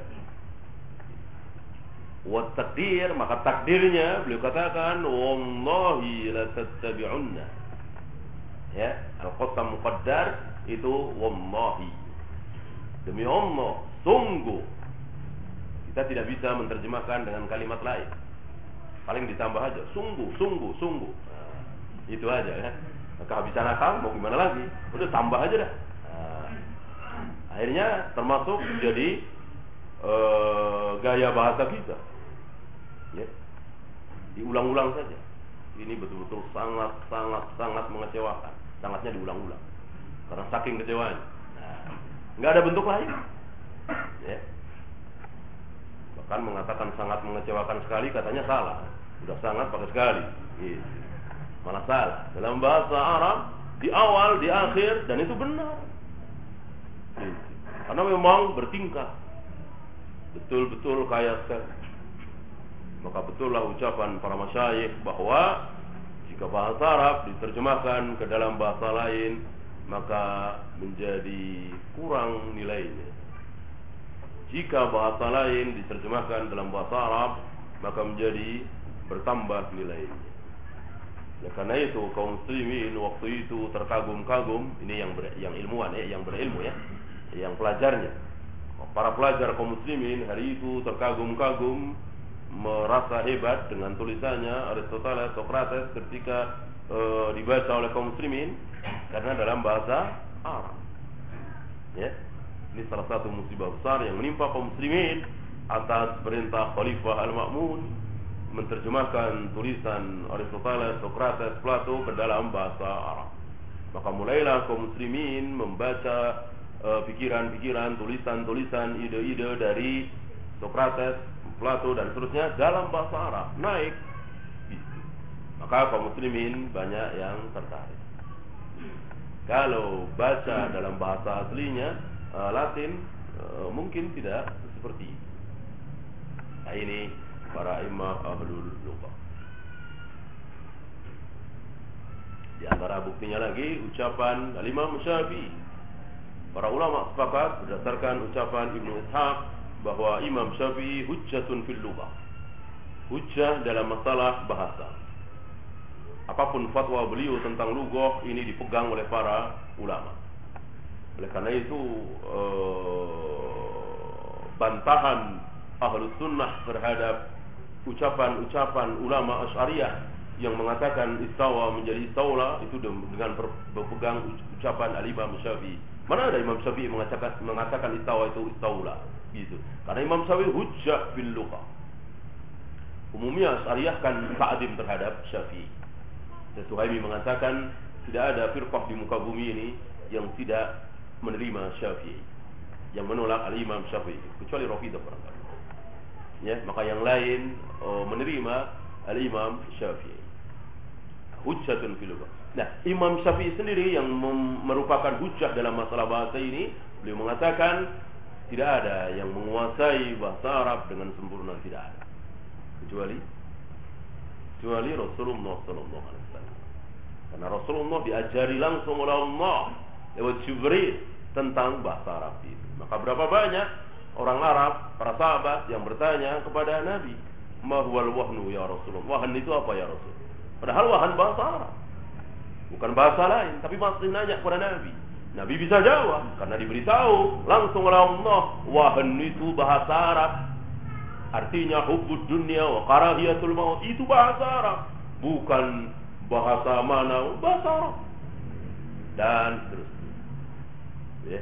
Wa takdir, maka takdirnya beliau katakan wallahi la tattabi'unna. Ya, al-qasam muqaddar itu wallahi. Demi Allah, sungguh. Kita tidak bisa menerjemahkan dengan kalimat lain. Paling ditambah aja, sungguh, sungguh, sungguh. Nah, itu aja ya. Kehabisan akal mau gimana lagi? Udah tambah aja dah. Nah, akhirnya termasuk jadi uh, gaya bahasa kita. Ya. Diulang-ulang saja. Ini betul-betul sangat sangat sangat mengecewakan. Sangatnya diulang-ulang. Karena saking kecewanya. Nah, nggak ada bentuk lain. Ya. Bahkan mengatakan sangat mengecewakan sekali katanya salah. Sudah sangat pakai sekali. Gitu. Malah salah. Dalam bahasa Arab di awal, di akhir dan itu benar. Gitu. Karena memang bertingkah. Betul-betul kaya sekali. Maka betullah ucapan para masyayikh bahwa jika bahasa Arab diterjemahkan ke dalam bahasa lain maka menjadi kurang nilainya. Jika bahasa lain diterjemahkan dalam bahasa Arab maka menjadi bertambah nilainya. Ya, karena itu kaum muslimin waktu itu terkagum-kagum, ini yang ber, yang ilmuwan ya, yang berilmu ya, yang pelajarnya. Para pelajar kaum muslimin hari itu terkagum-kagum, merasa hebat dengan tulisannya Aristoteles, Socrates ketika e, dibaca oleh kaum muslimin karena dalam bahasa Arab. Ya. Ini salah satu musibah besar yang menimpa kaum muslimin atas perintah Khalifah Al-Ma'mun menerjemahkan tulisan Aristoteles, Socrates, Plato ke dalam bahasa Arab. Maka mulailah kaum muslimin membaca pikiran-pikiran, tulisan-tulisan, ide-ide dari Socrates, Plato dan seterusnya dalam bahasa Arab. Naik. Maka kaum muslimin banyak yang tertarik. Kalau baca dalam bahasa aslinya uh, Latin uh, mungkin tidak seperti ini. Nah, ini para imam ahlul lughah. Di antara buktinya lagi ucapan Al-Imam Syafi'i. Para ulama sepakat berdasarkan ucapan Ibnu Ishaq bahwa Imam Syafi'i hujjatun fil lughah. Hujjah dalam masalah bahasa. Apapun fatwa beliau tentang lughah ini dipegang oleh para ulama. Oleh karena itu eh, bantahan Ahlus Sunnah terhadap ucapan-ucapan ulama Asy'ariyah yang mengatakan istawa menjadi istaula itu dengan berpegang ucapan Al-Imam Syafi'i. Mana ada Imam Syafi'i mengatakan mengatakan istawa itu istaula gitu. Karena Imam Syafi'i hujjah bil lughah. Umumnya Asy'ariyah kan ta'dim terhadap Syafi'i. Suhaimi mengatakan tidak ada firqah di muka bumi ini yang tidak menerima Syafi'i, yang menolak al-Imam Syafi'i, kecuali Rafidhah barangkali. Ya, maka yang lain oh, menerima al-Imam Syafi'i. Hujjatun fil lughah. Nah, Imam Syafi'i sendiri yang merupakan hujjah dalam masalah bahasa ini, beliau mengatakan tidak ada yang menguasai bahasa Arab dengan sempurna, tidak ada. Kecuali kecuali Rasulullah sallallahu alaihi wasallam. Karena Rasulullah diajari langsung oleh Allah lewat Jibril tentang bahasa Arab itu. Maka berapa banyak orang Arab, para sahabat yang bertanya kepada Nabi, "Ma huwal wahnu ya Rasulullah?" Wahan itu apa ya Rasul? Padahal wahan bahasa Arab, bukan bahasa lain, tapi masih nanya kepada Nabi. Nabi bisa jawab karena diberitahu langsung oleh Allah, wahan itu bahasa Arab. Artinya hubbud dunya wa karahiyatul maut, itu bahasa Arab, bukan bahasa mana, bahasa Arab. Dan seterusnya. Ya.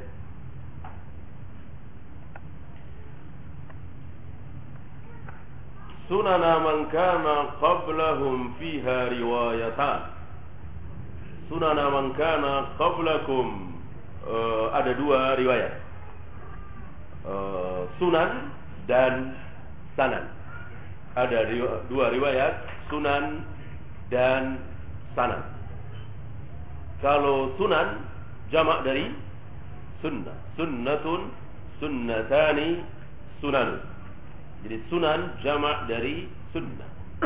Sunana man kana qablahum fiha riwayatan. Sunana man kana qablakum, uh, ada dua riwayat, uh, sunan dan sanan. Ada riwa, dua riwayat, sunan dan sanan. Kalau sunan jamak dari sunnah, sunnatun, sunnatani, sunanun. Jadi sunan jamak dari sunnah.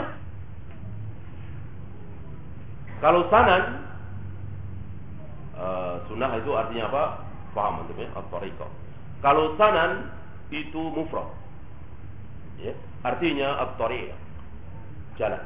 Kalau sanan, uh, sunnah itu artinya apa? Paham antum ya? At-tariqah. Kalau sanan itu mufrad, ya, artinya at-tariq, jalan.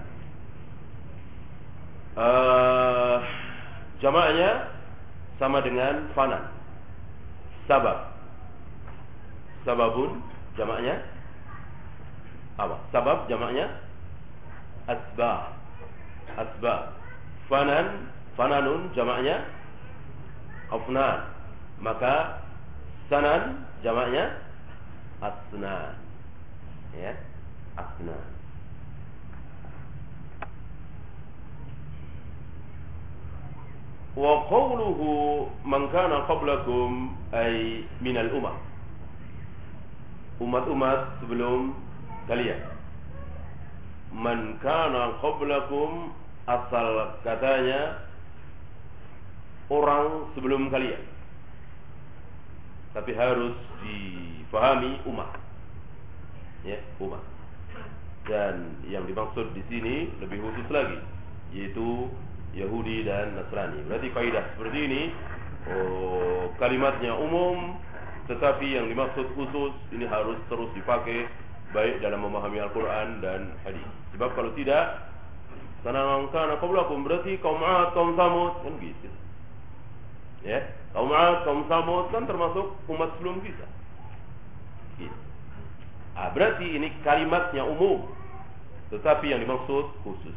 Uh, jamaknya sama dengan fanan. Sabab, sababun jamaknya apa? Sabab jamaknya asbab. Asbab. Fanan, fananun jamaknya afnan. Maka sanan jamaknya asnan. Ya, asnan. Wa qawluhu man kana qablakum ay minal umam. Umat-umat sebelum kalian. Man kana qablakum, asal katanya orang sebelum kalian, tapi harus difahami umat, ya, umat. Dan yang dimaksud di sini lebih khusus lagi, yaitu Yahudi dan Nasrani. Berarti kaidah seperti ini, oh, kalimatnya umum, tetapi yang dimaksud khusus ini harus terus dipakai baik dalam memahami Al-Quran dan hadis. Sebab kalau tidak, sanang kana qablakum, berarti kaum 'Ad, kaum Samud, kan gitu. Ya, kaum 'Ad, kaum Samud kan termasuk umat sebelum kita. Gitu. Ah, berarti ini kalimatnya umum, tetapi yang dimaksud khusus.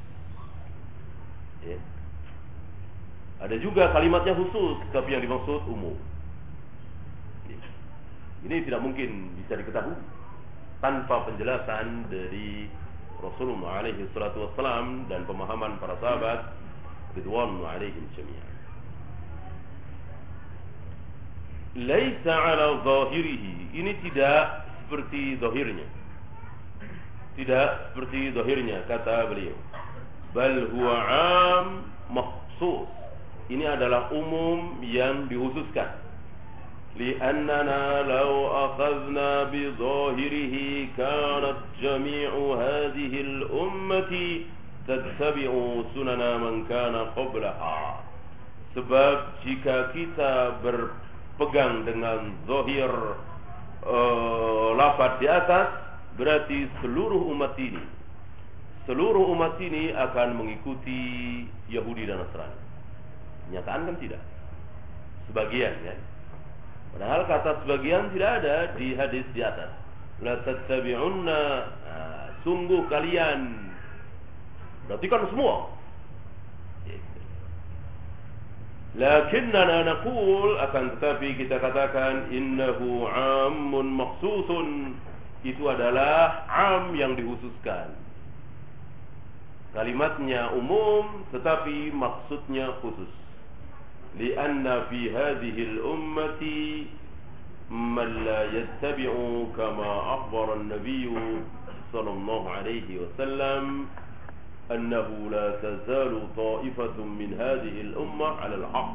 Ya. Ada juga kalimatnya khusus, tapi yang dimaksud umum. Gitu. Ini tidak mungkin bisa diketahui tanpa penjelasan dari Rasulullah alaihi salatu wassalam dan pemahaman para sahabat ridwanu alaihim jami'an. Laisa ala zahirihi, ini tidak seperti zahirnya. Tidak seperti zahirnya kata beliau. Bal huwa 'am makhsus. Ini adalah umum yang dikhususkan. لأننا لو أخذنا بظاهره كانت جميع هذه الأمة تتبع سنن من كان قبلها. Sebab jika kita berpegang dengan zahir uh, lafaz di atas, berarti seluruh umat ini seluruh umat ini akan mengikuti Yahudi dan Nasrani. Kenyataan kan tidak, sebagian ya. Padahal kata sebagian tidak ada di hadis di atas. La tattabi'unna, nah, sungguh kalian, berarti kan semua. Lakinnana naqul, akan tetapi kita katakan innahu 'ammun makhsusun, itu adalah 'am yang dikhususkan. Kalimatnya umum tetapi maksudnya khusus. li'anna fi hadhihi al-ummati man la yattabi'u kama akhbara an-nabiy sallallahu alaihi wasallam annahu la tazalu ta'ifatun min hadhihi al-ummah 'ala al-haqq.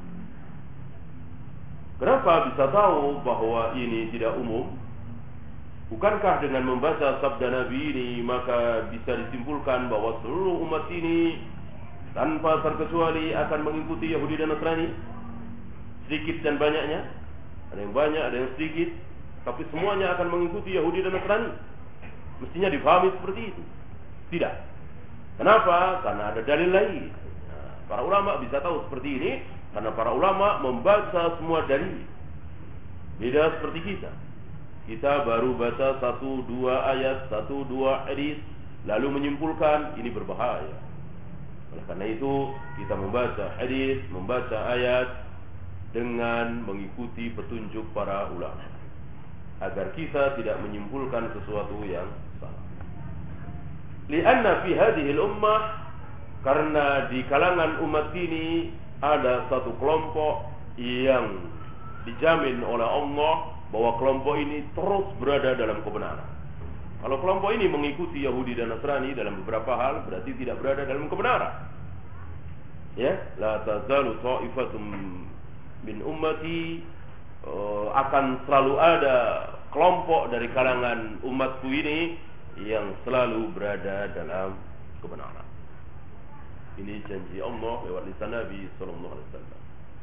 Kenapa bisa tahu bahwa ini tidak umum? Bukankah dengan membaca sabda Nabi ini maka bisa disimpulkan bahwa seluruh umat ini tanpa terkecuali akan mengikuti Yahudi dan Nasrani, sedikit dan banyaknya, ada yang banyak, ada yang sedikit, tapi semuanya akan mengikuti Yahudi dan Nasrani? Mestinya difahami seperti itu. Tidak. Kenapa? Karena ada dalil lain. Nah, para ulama bisa tahu seperti ini karena para ulama membaca semua dalil. Beda seperti kita. Kita baru baca satu dua ayat, satu dua hadis, lalu menyimpulkan ini berbahaya. Oleh karena itu kita membaca hadis, membaca ayat dengan mengikuti petunjuk para ulama, agar kita tidak menyimpulkan sesuatu yang salah. Lianna fi hadhihi al-ummah, karena di kalangan umat ini ada satu kelompok yang dijamin oleh Allah bahwa kelompok ini terus berada dalam kebenaran. Kalau kelompok ini mengikuti Yahudi dan Nasrani dalam beberapa hal, berarti tidak berada dalam kebenaran. Ya, la tazalu ta'ifatum min ummati, uh, akan selalu ada kelompok dari kalangan umatku ini yang selalu berada dalam kebenaran. Ini janji Allah lewat lisan Nabi sallallahu alaihi wasallam.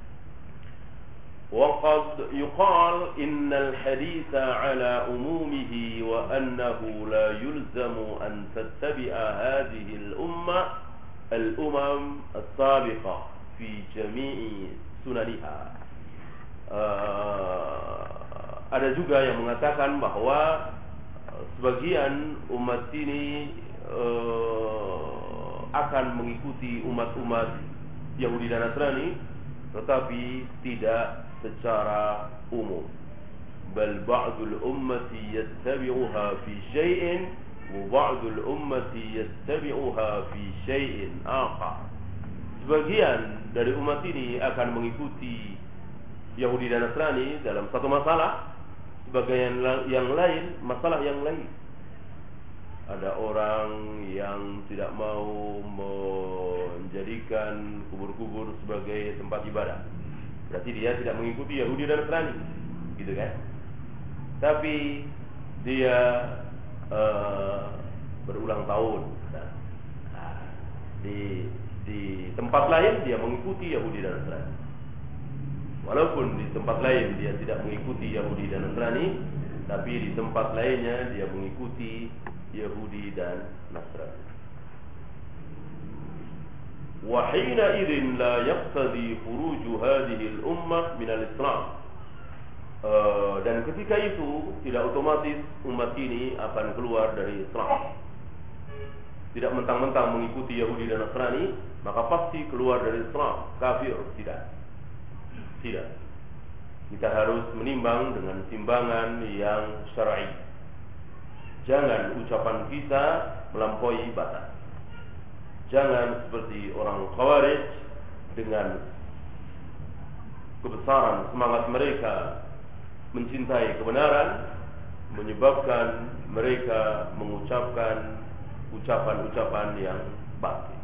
وقد يقال إن الحديث على أمومه وأنه لا يلزم أن تتبع هذه الأمة الأمم السابقة في جميع سننها. uh, Ada juga yang mengatakan bahwa sebagian umat ini uh, akan mengikuti umat-umat Yahudi dan Nasrani, tetapi tidak secara umum. Bal ba'dul ummati yattabi'uha fi syai'in wa ba'dul ummati yattabi'uha fi syai'in akhar. Sebagian dari umat ini akan mengikuti Yahudi dan Nasrani dalam satu masalah, sebagian yang lain masalah yang lain. Ada orang yang tidak mau menjadikan kubur-kubur sebagai tempat ibadah, berarti dia tidak mengikuti Yahudi dan Nasrani, gitu kan? Tapi dia uh, berulang tahun, nah, di di tempat lain dia mengikuti Yahudi dan Nasrani. Walaupun di tempat lain dia tidak mengikuti Yahudi dan Nasrani, tapi di tempat lainnya dia mengikuti Yahudi dan Nasrani. Wa hina idzin la yaqtadi khuruj hadhihi al-ummah min al-Islam. Uh, dan ketika itu tidak otomatis umat ini akan keluar dari Islam. Tidak mentang-mentang mengikuti Yahudi dan Nasrani maka pasti keluar dari Islam, kafir, tidak. Tidak. Kita harus menimbang dengan timbangan yang syar'i. Jangan ucapan kita melampaui batas. Jangan seperti orang Khawarij dengan kebesaran semangat mereka mencintai kebenaran menyebabkan mereka mengucapkan ucapan-ucapan yang batil.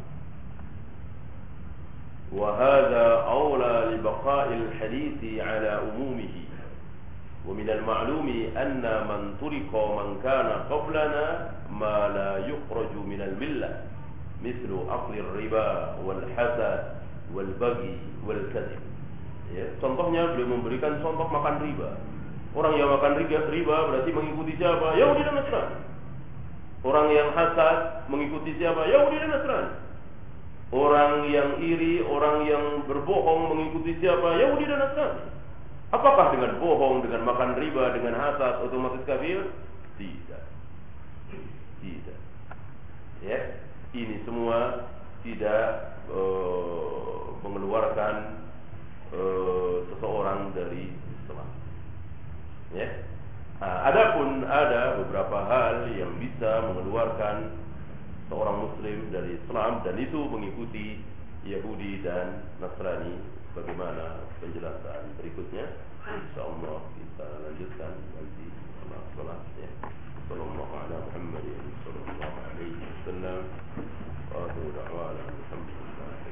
Wa hadza aula li baqa'il hadithi ala umumihi. ومن المعلوم أن من طرق من كان قبلنا ما لا يخرج من الملة مثل أكل الربا والحسد والبغي والكذب. Ya, contohnya beliau memberikan contoh makan riba. Orang yang makan riba berarti mengikuti siapa? Yahudi dan Nasrani. Orang yang hasad mengikuti siapa? Yahudi dan Nasrani. Orang yang iri, orang yang berbohong mengikuti siapa? Yahudi dan Nasrani. Apakah dengan bohong, dengan makan riba, dengan hasad otomatis kafir? Tidak. Tidak. Ya, ini semua tidak uh, mengeluarkan uh, seseorang dari Islam. Ya. Nah, adapun ada beberapa hal yang bisa mengeluarkan seorang Muslim dari Islam, dan itu mengikuti Yahudi dan Nasrani bagaimana penjelasan berikutnya. Insyaallah kita lanjutkan nanti setelah salat ya. Sallallahu ala Muhammadin sallallahu alaihi wasallam. Wa akhiru da'wana alhamdulillah.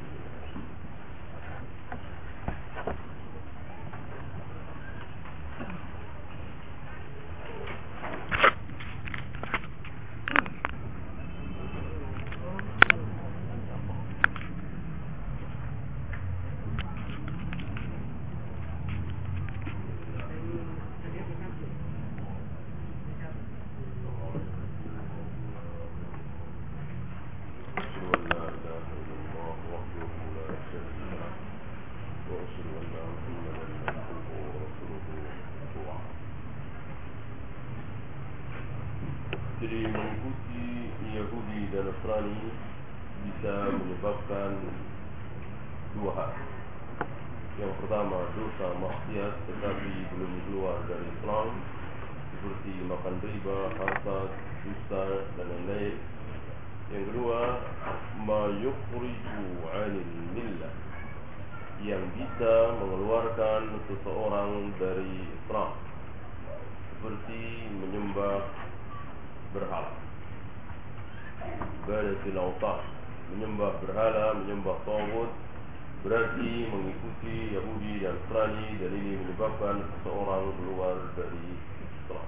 Jadi mengikuti Yahudi dan Nasrani bisa menyebabkan dua hal. Yang pertama, dosa maksiat tetapi belum keluar dari Islam, seperti makan riba, hasad, dusta dan lain-lain. Yang kedua, ma yukhriju 'anil millah, yang bisa mengeluarkan seseorang dari Islam, seperti menyembah berhala, ibadatil awthan, menyembah berhala, menyembah taghut, berarti mengikuti Yahudi dan Nasrani, dan ini menyebabkan seseorang keluar dari Islam.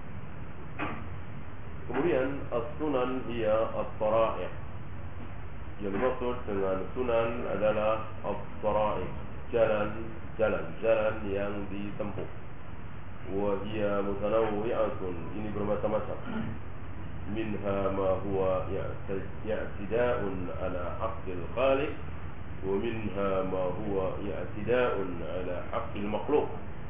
Kemudian as-sunan hiya as-sara'i'. Yang dimaksud dengan sunan adalah as-sara'i', jalan-jalan jalan yang ditempuh. Wa hiya mutanawwi'atun, ini bermacam-macam. Minha ma huwa i'tida'un ala haqqil khaliq, wa minha ma huwa i'tida'un ala haqqil makhluq.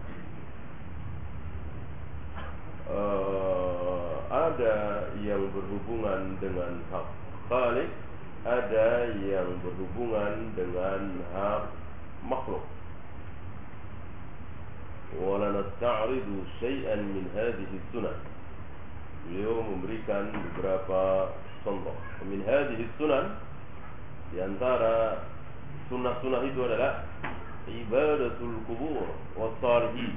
Uh, ada yang berhubungan dengan hak khaliq, ada yang berhubungan dengan hak makhluk. Wala nasta'ridu syai'an min hadhihi sunan. Beliau memberikan beberapa contoh. Min hadhihi sunan, di antara sunnah-sunnah itu adalah ibadatul kubur was salihin.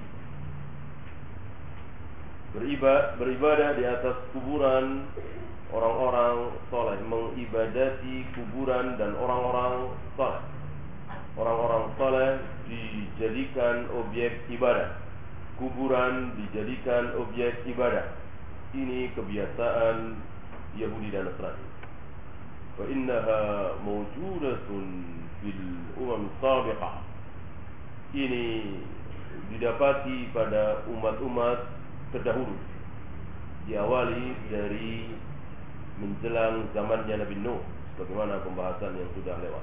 Beribadah, beribadah di atas kuburan orang-orang saleh, mengibadati kuburan dan orang-orang saleh. Orang-orang saleh dijadikan objek ibadah, kuburan dijadikan objek ibadah. Ini kebiasaan Yahudi dan Nasrani. Wa innaha mawjudatun fil umam sabiqah. Ini didapati pada umat-umat terdahulu, diawali dari menjelang zamannya Nabi Nuh, sebagaimana pembahasan yang sudah lewat.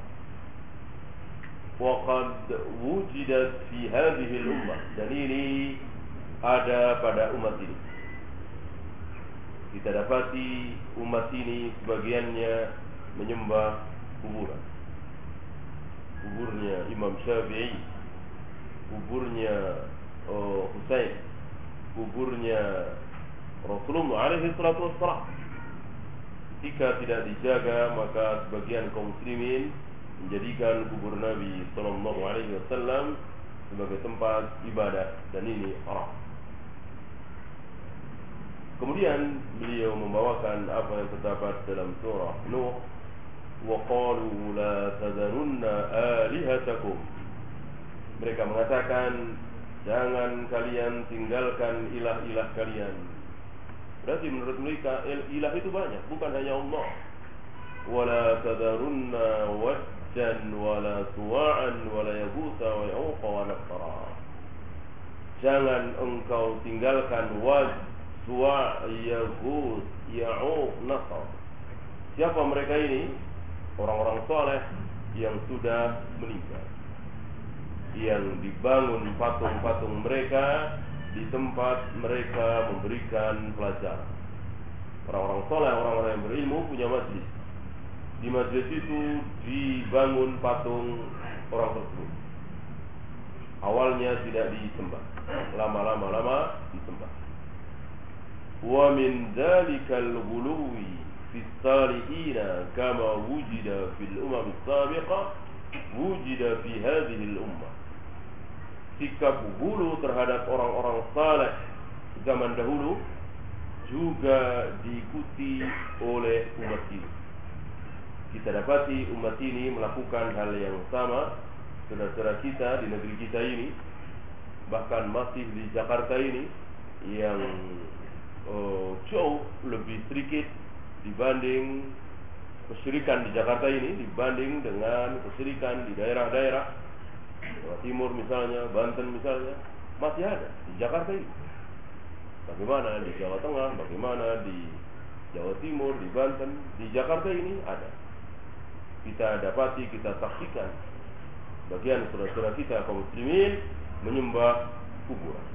Waqad wujidat fi hadhihi al-ummah, dan ini ada pada umat ini. Kita dapati umat ini sebagiannya menyembah kuburan. Kuburnya Imam Syafi'i, kuburnya uh, Husain, kuburnya Rasulullah alaihi salatu wassalam. Jika tidak dijaga, maka sebagian kaum muslimin menjadikan kubur Nabi sallallahu alaihi wasallam sebagai tempat ibadah, dan ini haram. Kemudian beliau membawakan apa yang terdapat dalam surah Nuh, wa qalu la tadharunna alihatakum. Mereka mengatakan, jangan kalian tinggalkan ilah-ilah kalian. Berarti menurut mereka ilah itu banyak, bukan hanya Allah. Wala tadharunna waddan wala suwa'an wala yaghutha wa ya'uqa wa nasra. Jangan engkau tinggalkan wad, suwa', yaghuth, ya'uq, nasr. Siapa mereka ini? Orang-orang saleh yang sudah meninggal, yang dibangun patung-patung mereka di tempat mereka memberikan pelajaran. Orang-orang saleh, orang-orang yang berilmu punya majlis. Di majlis itu dibangun patung orang tersebut. Awalnya tidak disembah, lama-lama lama disembah. Wa min dzalikal ghuluwi fi salihin kama wujida fil umam as-sabiqah wujida fi hadhihi al-ummah. Sikap hulu terhadap orang-orang saleh zaman dahulu juga diikuti oleh umat ini. Kita dapati umat ini melakukan hal yang sama. Saudara-saudara kita di negeri kita ini, bahkan masih di Jakarta ini, yang uh, jauh lebih sedikit dibanding kesyirikan di Jakarta ini dibanding dengan kesyirikan di daerah-daerah Jawa Timur misalnya, Banten misalnya, masih ada di Jakarta ini. Bagaimana di Jawa Tengah, bagaimana di Jawa Timur, di Banten, di Jakarta ini ada. Kita dapati, kita saksikan bagian saudara-saudara kita kaum muslimin menyembah kuburan.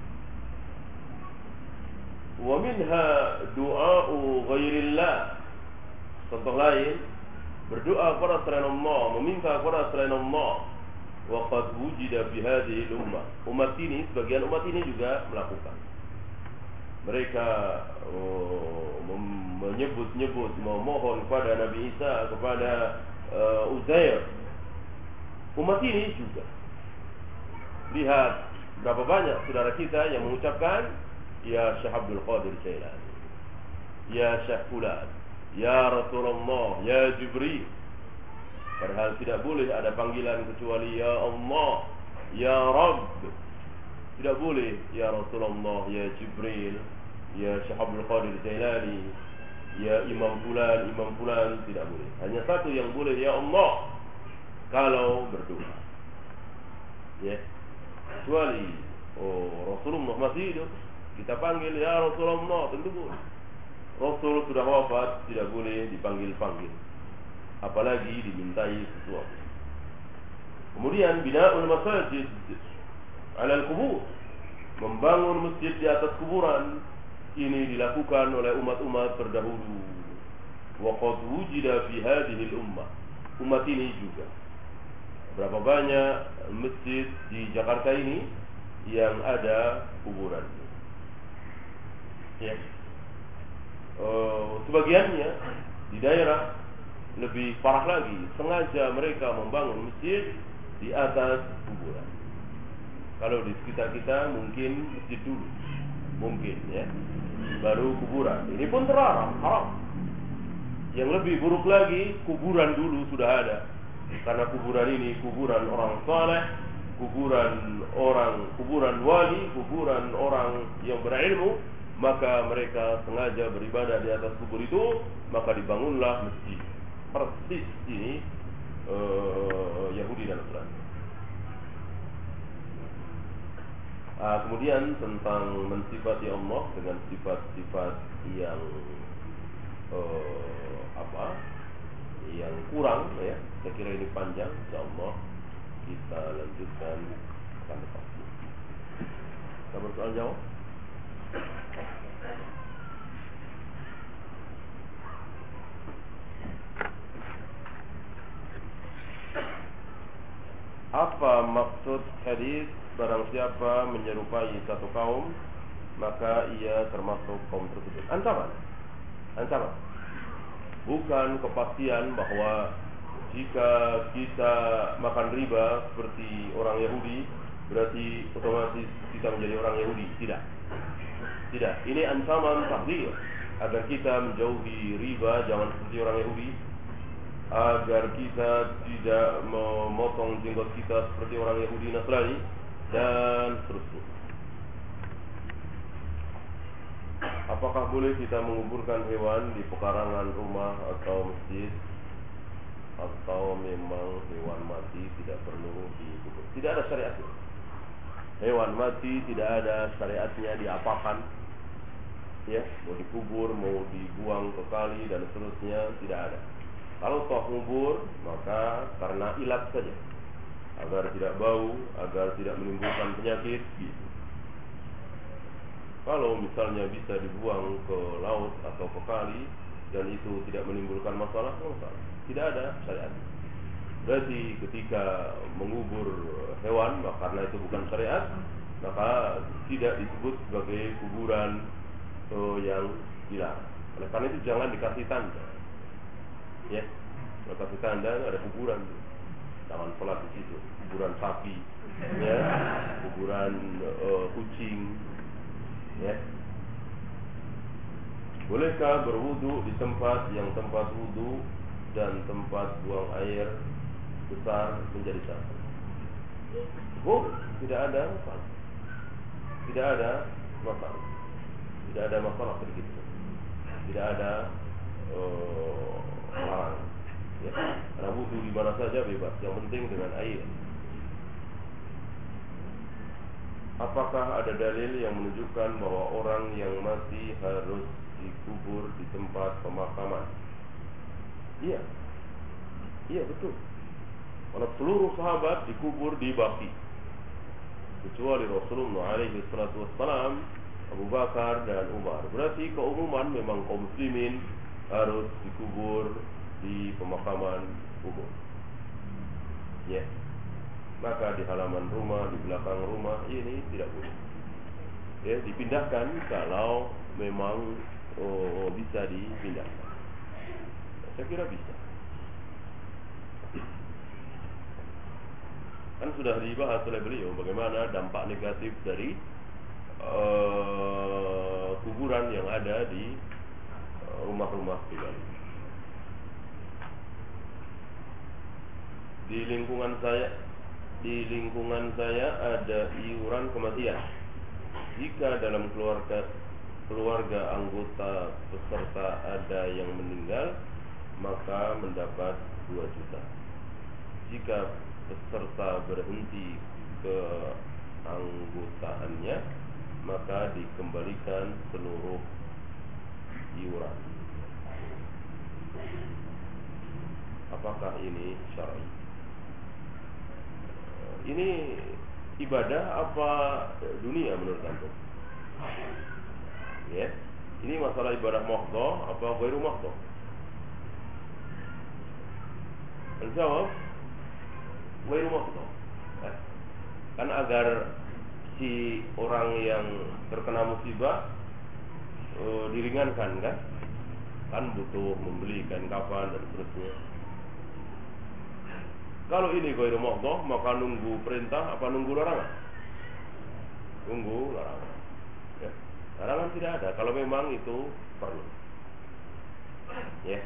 Wa minha du'a'u ghairillah. Contoh lain, berdoa kepada selain Allah, meminta kepada selain Allah. Wa qad wujida fi hadhihi al-ummah. Umat ini, sebagian umat ini juga melakukan. Mereka oh, menyebut-nyebut, memohon kepada Nabi Isa, kepada uh, Uzair. Umat ini juga. Lihat berapa banyak saudara kita yang mengucapkan Ya Syekh Abdul Qadir Jailani, Ya Syekh Fulan, Ya Rasulullah, Ya Jibril. Padahal tidak boleh ada panggilan kecuali Ya Allah, Ya Rabb. Tidak boleh Ya Rasulullah, Ya Jibril, Ya Syekh Abdul Qadir Jailani, Ya Imam Fulan, Imam Fulan. Tidak boleh. Hanya satu yang boleh, Ya Allah, kalau berdoa. Ya, kecuali oh, Rasulullah masih hidup, kita panggil Ya Rasulullah, tentu boleh. Rasul sudah wafat, tidak boleh dipanggil-panggil, apalagi dimintai sesuatu. Kemudian bina'ul masajid 'ala al-qubur, membangun masjid di atas kuburan, ini dilakukan oleh umat-umat terdahulu. Wa qad wujida fi hadhihi al-ummah. Umat ini juga. Berapa banyak masjid di Jakarta ini yang ada kuburan? Ya. Uh, sebagiannya di daerah lebih parah lagi, sengaja mereka membangun masjid di atas kuburan. Kalau di sekitar kita mungkin masjid dulu, mungkin ya, baru kuburan. Ini pun terlarang, haram. Yang lebih buruk lagi, kuburan dulu sudah ada, karena kuburan ini kuburan orang saleh, kuburan orang, kuburan wali, kuburan orang yang berilmu. Maka mereka sengaja beribadah di atas kubur itu, maka dibangunlah masjid. Persis ini uh, Yahudi dan Nasrani. Uh, kemudian tentang mensifati Allah dengan sifat-sifat yang uh, apa? Yang kurang, ya. Saya kira ini panjang. Insyaallah kita lanjutkan akan depan. Kita bersoal jawab. Apa maksud hadis barang siapa menyerupai satu kaum maka ia termasuk kaum tersebut? Ancaman, ancaman. Bukan kepastian bahwa jika kita makan riba seperti orang Yahudi berarti otomatis kita menjadi orang Yahudi. Tidak. Tidak, ini ancaman tahdzir agar kita menjauhi riba, jangan seperti orang Yahudi, agar kita tidak memotong jenggot kita seperti orang Yahudi Nasrani, dan seterusnya. Apakah boleh kita menguburkan hewan di pekarangan rumah atau masjid, atau memang hewan mati tidak perlu dikubur? Tidak ada syariatnya. Hewan mati tidak ada syariatnya diapakan, ya, mau dikubur, mau dibuang ke kali dan seterusnya, tidak ada. Kalau toh kubur, maka karena ilat saja, agar tidak bau, agar tidak menimbulkan penyakit, gitu. Kalau misalnya bisa dibuang ke laut atau ke kali dan itu tidak menimbulkan masalah, masalah. Tidak ada syariat. Berarti ketika mengubur hewan, maka karena itu bukan syariat, maka tidak disebut sebagai kuburan uh, yang dilarang. Oleh karena itu jangan dikasih tanda, ya, kalau kasih tanda ada kuburan. jangan sholat di situ. Kuburan sapi, ya, kuburan uh, kucing, ya. Bolehkah berwudu di tempat yang tempat wudu dan tempat buang air besar menjadi satu? Oh, tidak ada masalah. Tidak ada masalah. Tidak ada masalah begitu. Tidak ada uh, larangan. Ya. Karena wudu di mana saja bebas. Yang penting dengan air. Apakah ada dalil yang menunjukkan bahwa orang yang mati harus dikubur di tempat pemakaman? Iya. Iya betul. Karena seluruh sahabat dikubur di Baqi, kecuali Rasulullah alaihi salatu wassalam, Abu Bakar dan Umar. Berarti keumuman memang kaum muslimin harus dikubur di pemakaman umum. Ya. Maka di halaman rumah, di belakang rumah ini tidak boleh. Ya, dipindahkan kalau memang oh, bisa dipindahkan. Saya kira bisa. Kan sudah dibahas oleh beliau bagaimana dampak negatif dari uh, kuburan yang ada di uh, rumah-rumah pribadi. Di lingkungan saya, di lingkungan saya ada iuran kematian. Jika dalam keluarga keluarga anggota peserta ada yang meninggal, maka mendapat dua juta. Jika peserta berhenti ke anggotaannya, maka dikembalikan seluruh iuran. Apakah ini syar'i? Ini ibadah apa dunia menurut antum? Ya, ini masalah ibadah mahdhah apa ghairu mahdhah? Menjawab ghairu mahdhah. Kan agar si orang yang terkena musibah uh, diringankan kan? Kan butuh membeli kain kafan dan seterusnya. Kalau ini ghairu mahdhah, maka nunggu perintah apa nunggu larangan? Nunggu larangan. Ya. Larangan tidak ada kalau memang itu perlu. Ya.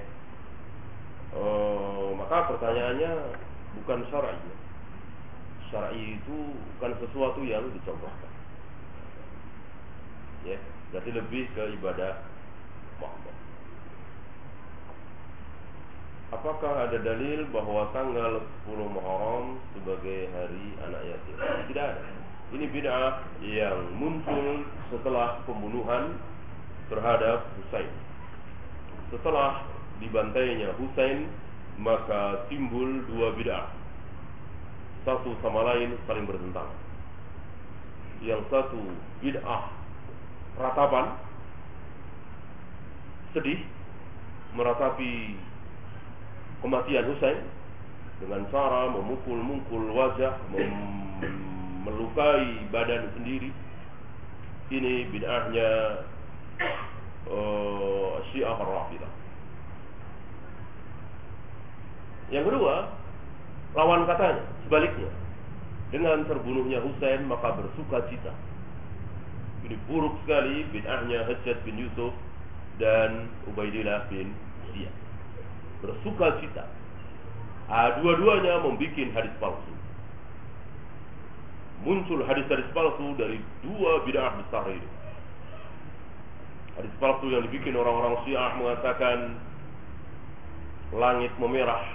Oh, maka pertanyaannya bukan syar'i. Syar'i itu bukan sesuatu yang dicontohkan. Ya, berarti lebih ke ibadah mahdhah. Apakah ada dalil bahwa tanggal sepuluh Muharram sebagai hari anak yatim? Tidak ada. Ini bid'ah yang muncul setelah pembunuhan terhadap Husain. Setelah dibantainya Husain, maka timbul dua bid'ah. Satu sama lain saling bertentangan. Yang satu bid'ah ratapan, sedih, meratapi kematian Husain dengan cara memukul-mukul wajah, mem- melukai badan sendiri. Ini bid'ahnya uh, Syiah Rafidah. Yang kedua, lawan katanya, sebaliknya. Dengan terbunuhnya Husain maka bersuka cita. Ini buruk sekali bid'ahnya Hajjaj bin Yusuf dan Ubaidillah bin Ziyad. Bersuka cita. Ah, dua-duanya membuat hadis palsu. Muncul hadis-hadis palsu dari dua bid'ah besar ini. Hadis palsu yang dibikin orang-orang Syiah mengatakan langit memerah,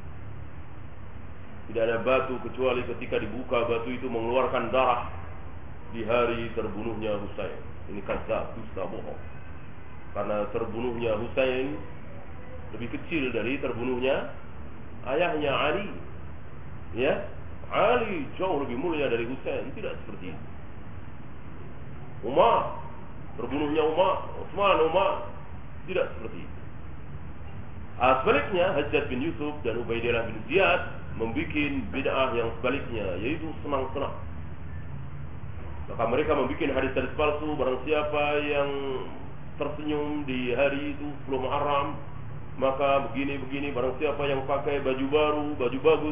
tidak ada batu kecuali ketika dibuka batu itu mengeluarkan darah di hari terbunuhnya Husain. Ini kadzab, dusta, bohong. Karena terbunuhnya Husain lebih kecil dari terbunuhnya ayahnya Ali. Ya, Ali jauh lebih mulia dari Husain. Tidak seperti itu. Umar, terbunuhnya Umar, Utsman, Umar, tidak seperti itu. Ah, sebaliknya Hajjaj bin Yusuf dan Ubaidillah bin Ziyad membuat bid'ah yang sebaliknya, yaitu senang-senang. Maka mereka membuat hadis-hadis palsu. Barang siapa yang tersenyum di hari itu sepuluh Muharram, maka begini-begini. Barang siapa yang pakai baju baru, baju bagus,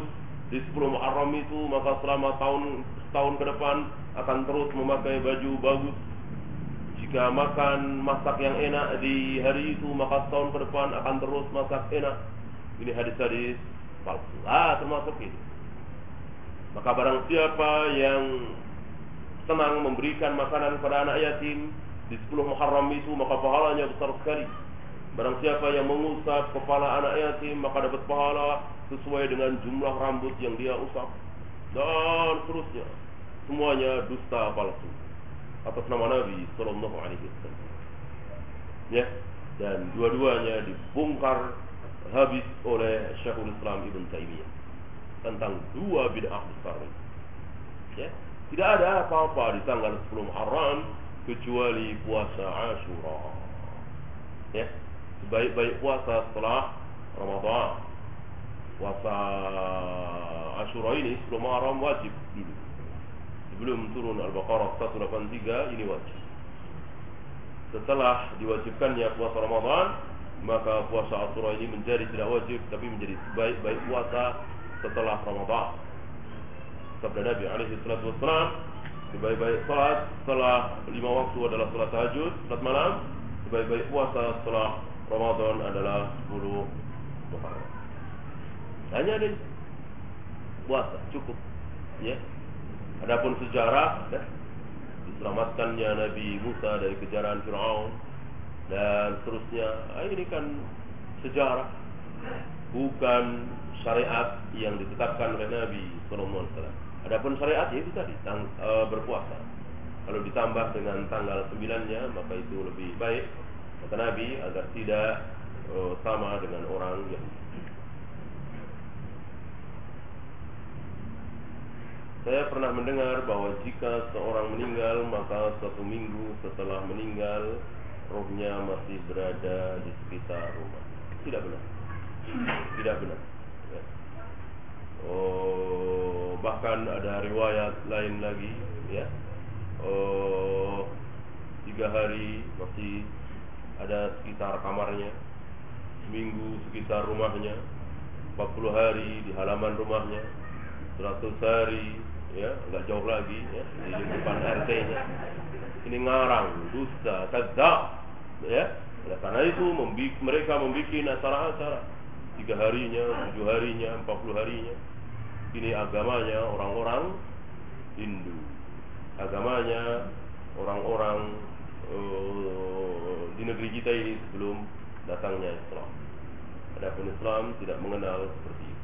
di sepuluh Muharram itu, maka selama tahun setahun ke depan akan terus memakai baju bagus. Jika makan masak yang enak di hari itu, maka setahun ke depan akan terus masak enak. Ini hadis-hadis palsu. Ah, termasuk ini. Maka barang siapa yang senang memberikan makanan kepada anak yatim di sepuluh Muharram itu, maka pahalanya besar sekali. Barang siapa yang mengusap kepala anak yatim, maka dapat pahala sesuai dengan jumlah rambut yang dia usap, dan seterusnya. Semuanya dusta palsu atas nama Nabi Sallallahu Alaihi Wasallam. Ya, dan dua-duanya dibongkar habis oleh Syekhul Islam Ibn Taimiyah tentang dua bid'ah besar. Ya, tidak ada apa-apa di tanggal sepuluh Muharram kecuali puasa Ashura. Ya, sebaik-baik puasa setelah Ramadan. Puasa Ashura ini sepuluh Muharram wajib dulu. Sebelum turun Al-Baqarah seratus delapan puluh tiga ini wajib. Setelah diwajibkannya puasa Ramadan, maka puasa Ashura ini menjadi tidak wajib, tapi menjadi sebaik-baik puasa setelah Ramadan. Sabda Nabi alaihi salatu wassalam, sebaik-baik salat setelah lima waktu adalah salat tahajud, salat malam. Sebaik-baik puasa setelah Ramadan adalah sepuluh Muharram. Hanya ada puasa cukup, ya. Adapun sejarah, ya, diselamatkannya Nabi Musa dari kejaran Fir'aun dan seterusnya, ini kan sejarah, bukan syariat yang ditetapkan oleh Nabi Sallallahu Alaihi Wasallam. Adapun syariat itu tadi tang, e, berpuasa. Kalau ditambah dengan tanggal sembilannya, maka itu lebih baik, kata Nabi, agar tidak e, sama dengan orang Yahudi. Saya pernah mendengar bahwa jika seorang meninggal, maka satu minggu setelah meninggal rohnya masih berada di sekitar rumah. Tidak benar. Tidak benar. Ya. Oh, bahkan ada riwayat lain lagi, ya. Oh, tiga hari masih ada sekitar kamarnya, seminggu sekitar rumahnya, empat puluh hari di halaman rumahnya, seratus hari, ya, agak jauh lagi, ya, di depan R T-nya. Ini ngarang, dusta, kadzab, ya. Oleh karena itu membi- mereka membuat acara-acara tiga harinya, tujuh harinya, empat puluh harinya. Ini agamanya orang-orang Hindu, agamanya orang-orang uh, di negeri kita ini sebelum datangnya Islam. Adapun Islam tidak mengenal seperti itu.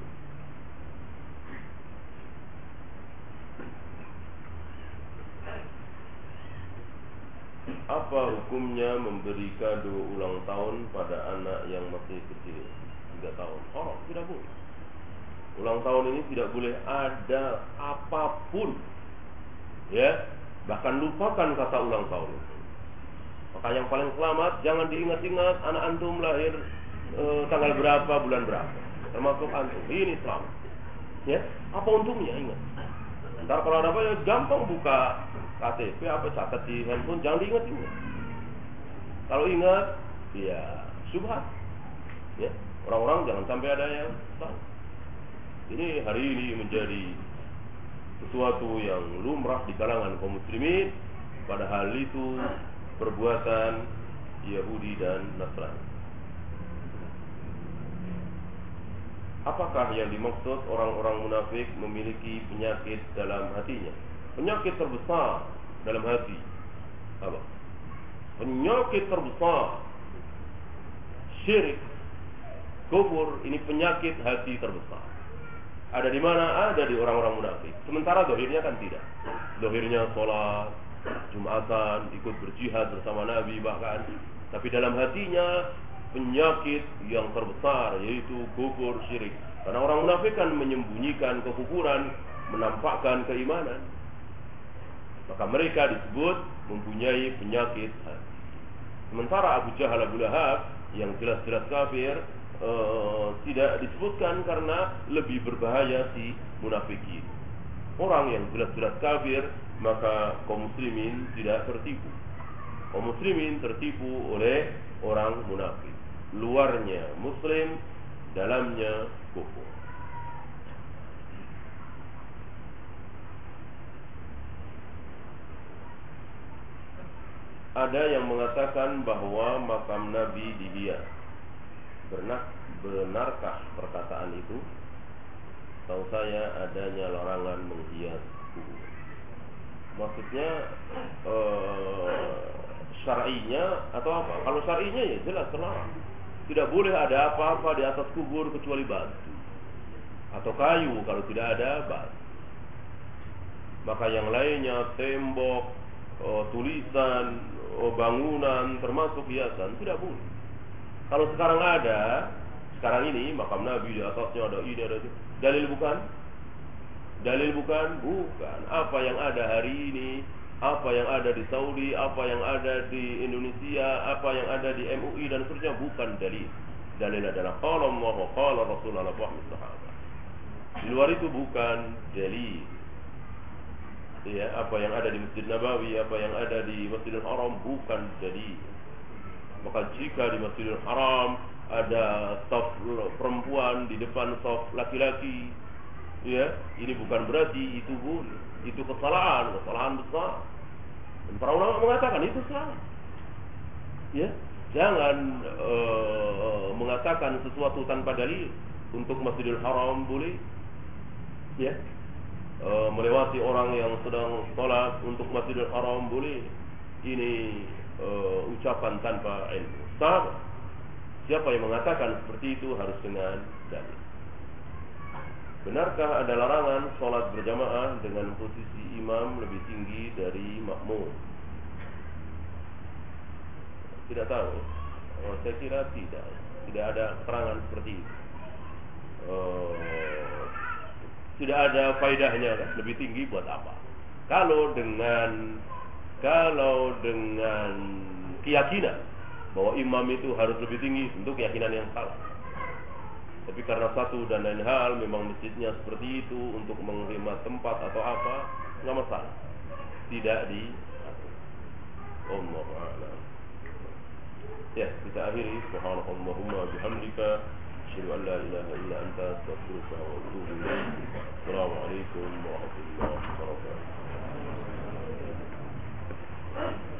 Apa hukumnya memberi kado ulang tahun pada anak yang masih kecil, tiga tahun? Oh, tidak boleh. Ulang tahun ini tidak boleh ada apapun, ya. Bahkan lupakan kata ulang tahun. Maka yang paling selamat, jangan diingat-ingat anak antum lahir e, tanggal berapa, bulan berapa, termasuk antum. Ini selamat, ya. Apa untungnya? Ingat. Ntar kalau ada apa, ya gampang buka K T P apa catat di handphone, jangan diingat-ingat. Kalau ingat, ya syubhat, ya. Orang-orang jangan sampai ada yang tahu. Ini hari ini menjadi sesuatu yang lumrah di kalangan kaum muslimin, padahal itu perbuatan Yahudi dan Nasrani. Apakah yang dimaksud orang-orang munafik memiliki penyakit dalam hatinya? Penyakit terbesar dalam hati apa? Penyakit terbesar syirik, kufur. Ini penyakit hati terbesar. Ada di mana? Ada di orang-orang munafik. Sementara dohirnya kan tidak. Dohirnya sholat, Jumatan, ikut berjihad bersama Nabi bahkan. Tapi dalam hatinya penyakit yang terbesar, yaitu kufur, syirik. Karena orang munafik kan menyembunyikan kekufuran, menampakkan keimanan. Maka mereka disebut mempunyai penyakit hati. Sementara Abu Jahal, Abu Lahab yang jelas-jelas kafir, Uh, tidak disebutkan karena lebih berbahaya si munafikin. Orang yang jelas-jelas kafir, maka kaum muslimin tidak tertipu. Kaum muslimin tertipu oleh orang munafik. Luarnya muslim, dalamnya kufur. ada yang mengatakan bahwa makam Nabi dihias. Benar, benarkah perkataan itu? Tahu saya adanya larangan menghias kubur. Maksudnya eh, syar'inya atau apa? Kalau syar'inya ya jelas terlarang. Tidak boleh ada apa-apa di atas kubur kecuali batu atau kayu kalau tidak ada batu. Maka yang lainnya tembok, oh, tulisan, oh, bangunan termasuk hiasan tidak boleh. Kalau sekarang ada, sekarang ini makam Nabi di atasnya ada ini ada itu. Dalil bukan? Dalil bukan? Bukan. Apa yang ada hari ini, apa yang ada di Saudi, apa yang ada di Indonesia, apa yang ada di M U I dan seterusnya bukan dalil. Dalil adalah qala Allah wa qala Rasulullah Muhammad sahabat. Di luar itu bukan dalil. Ya, apa yang ada di Masjid Nabawi, apa yang ada di Masjidil Haram bukan dalil. Maka jika di Masjidil Haram ada saf perempuan di depan saf laki-laki, ya, ini bukan berarti itu boleh. Itu kesalahan, kesalahan besar. Dan para ulama mengatakan itu salah. Ya, jangan uh, mengatakan sesuatu tanpa dalil. Untuk Masjidil Haram boleh, ya. Uh, melewati orang yang sedang sholat untuk Masjidil Haram boleh. Ini uh, ucapan tanpa ilmu. Salah. Siapa yang mengatakan seperti itu harus dengan dalil. Benarkah ada larangan sholat berjamaah dengan posisi imam lebih tinggi dari makmum? Tidak tahu. Oh, saya kira tidak. Tidak ada keterangan seperti itu. Oh, tidak ada faedahnya kan? Lebih tinggi buat apa? Kalau dengan kalau dengan keyakinan bahwa imam itu harus lebih tinggi, tentu keyakinan yang salah. Tapi karena satu dan lain hal memang masjidnya seperti itu untuk menghemat tempat atau apa, nggak masalah. Tidak di Allahu a'lam. Ya, kita akhiri. Subhanallahumma bihamdika asyhadu an la ilaha illa anta astaghfiruka wa atubu ilaik. Assalamualaikum warahmatullahi wabarakatuh.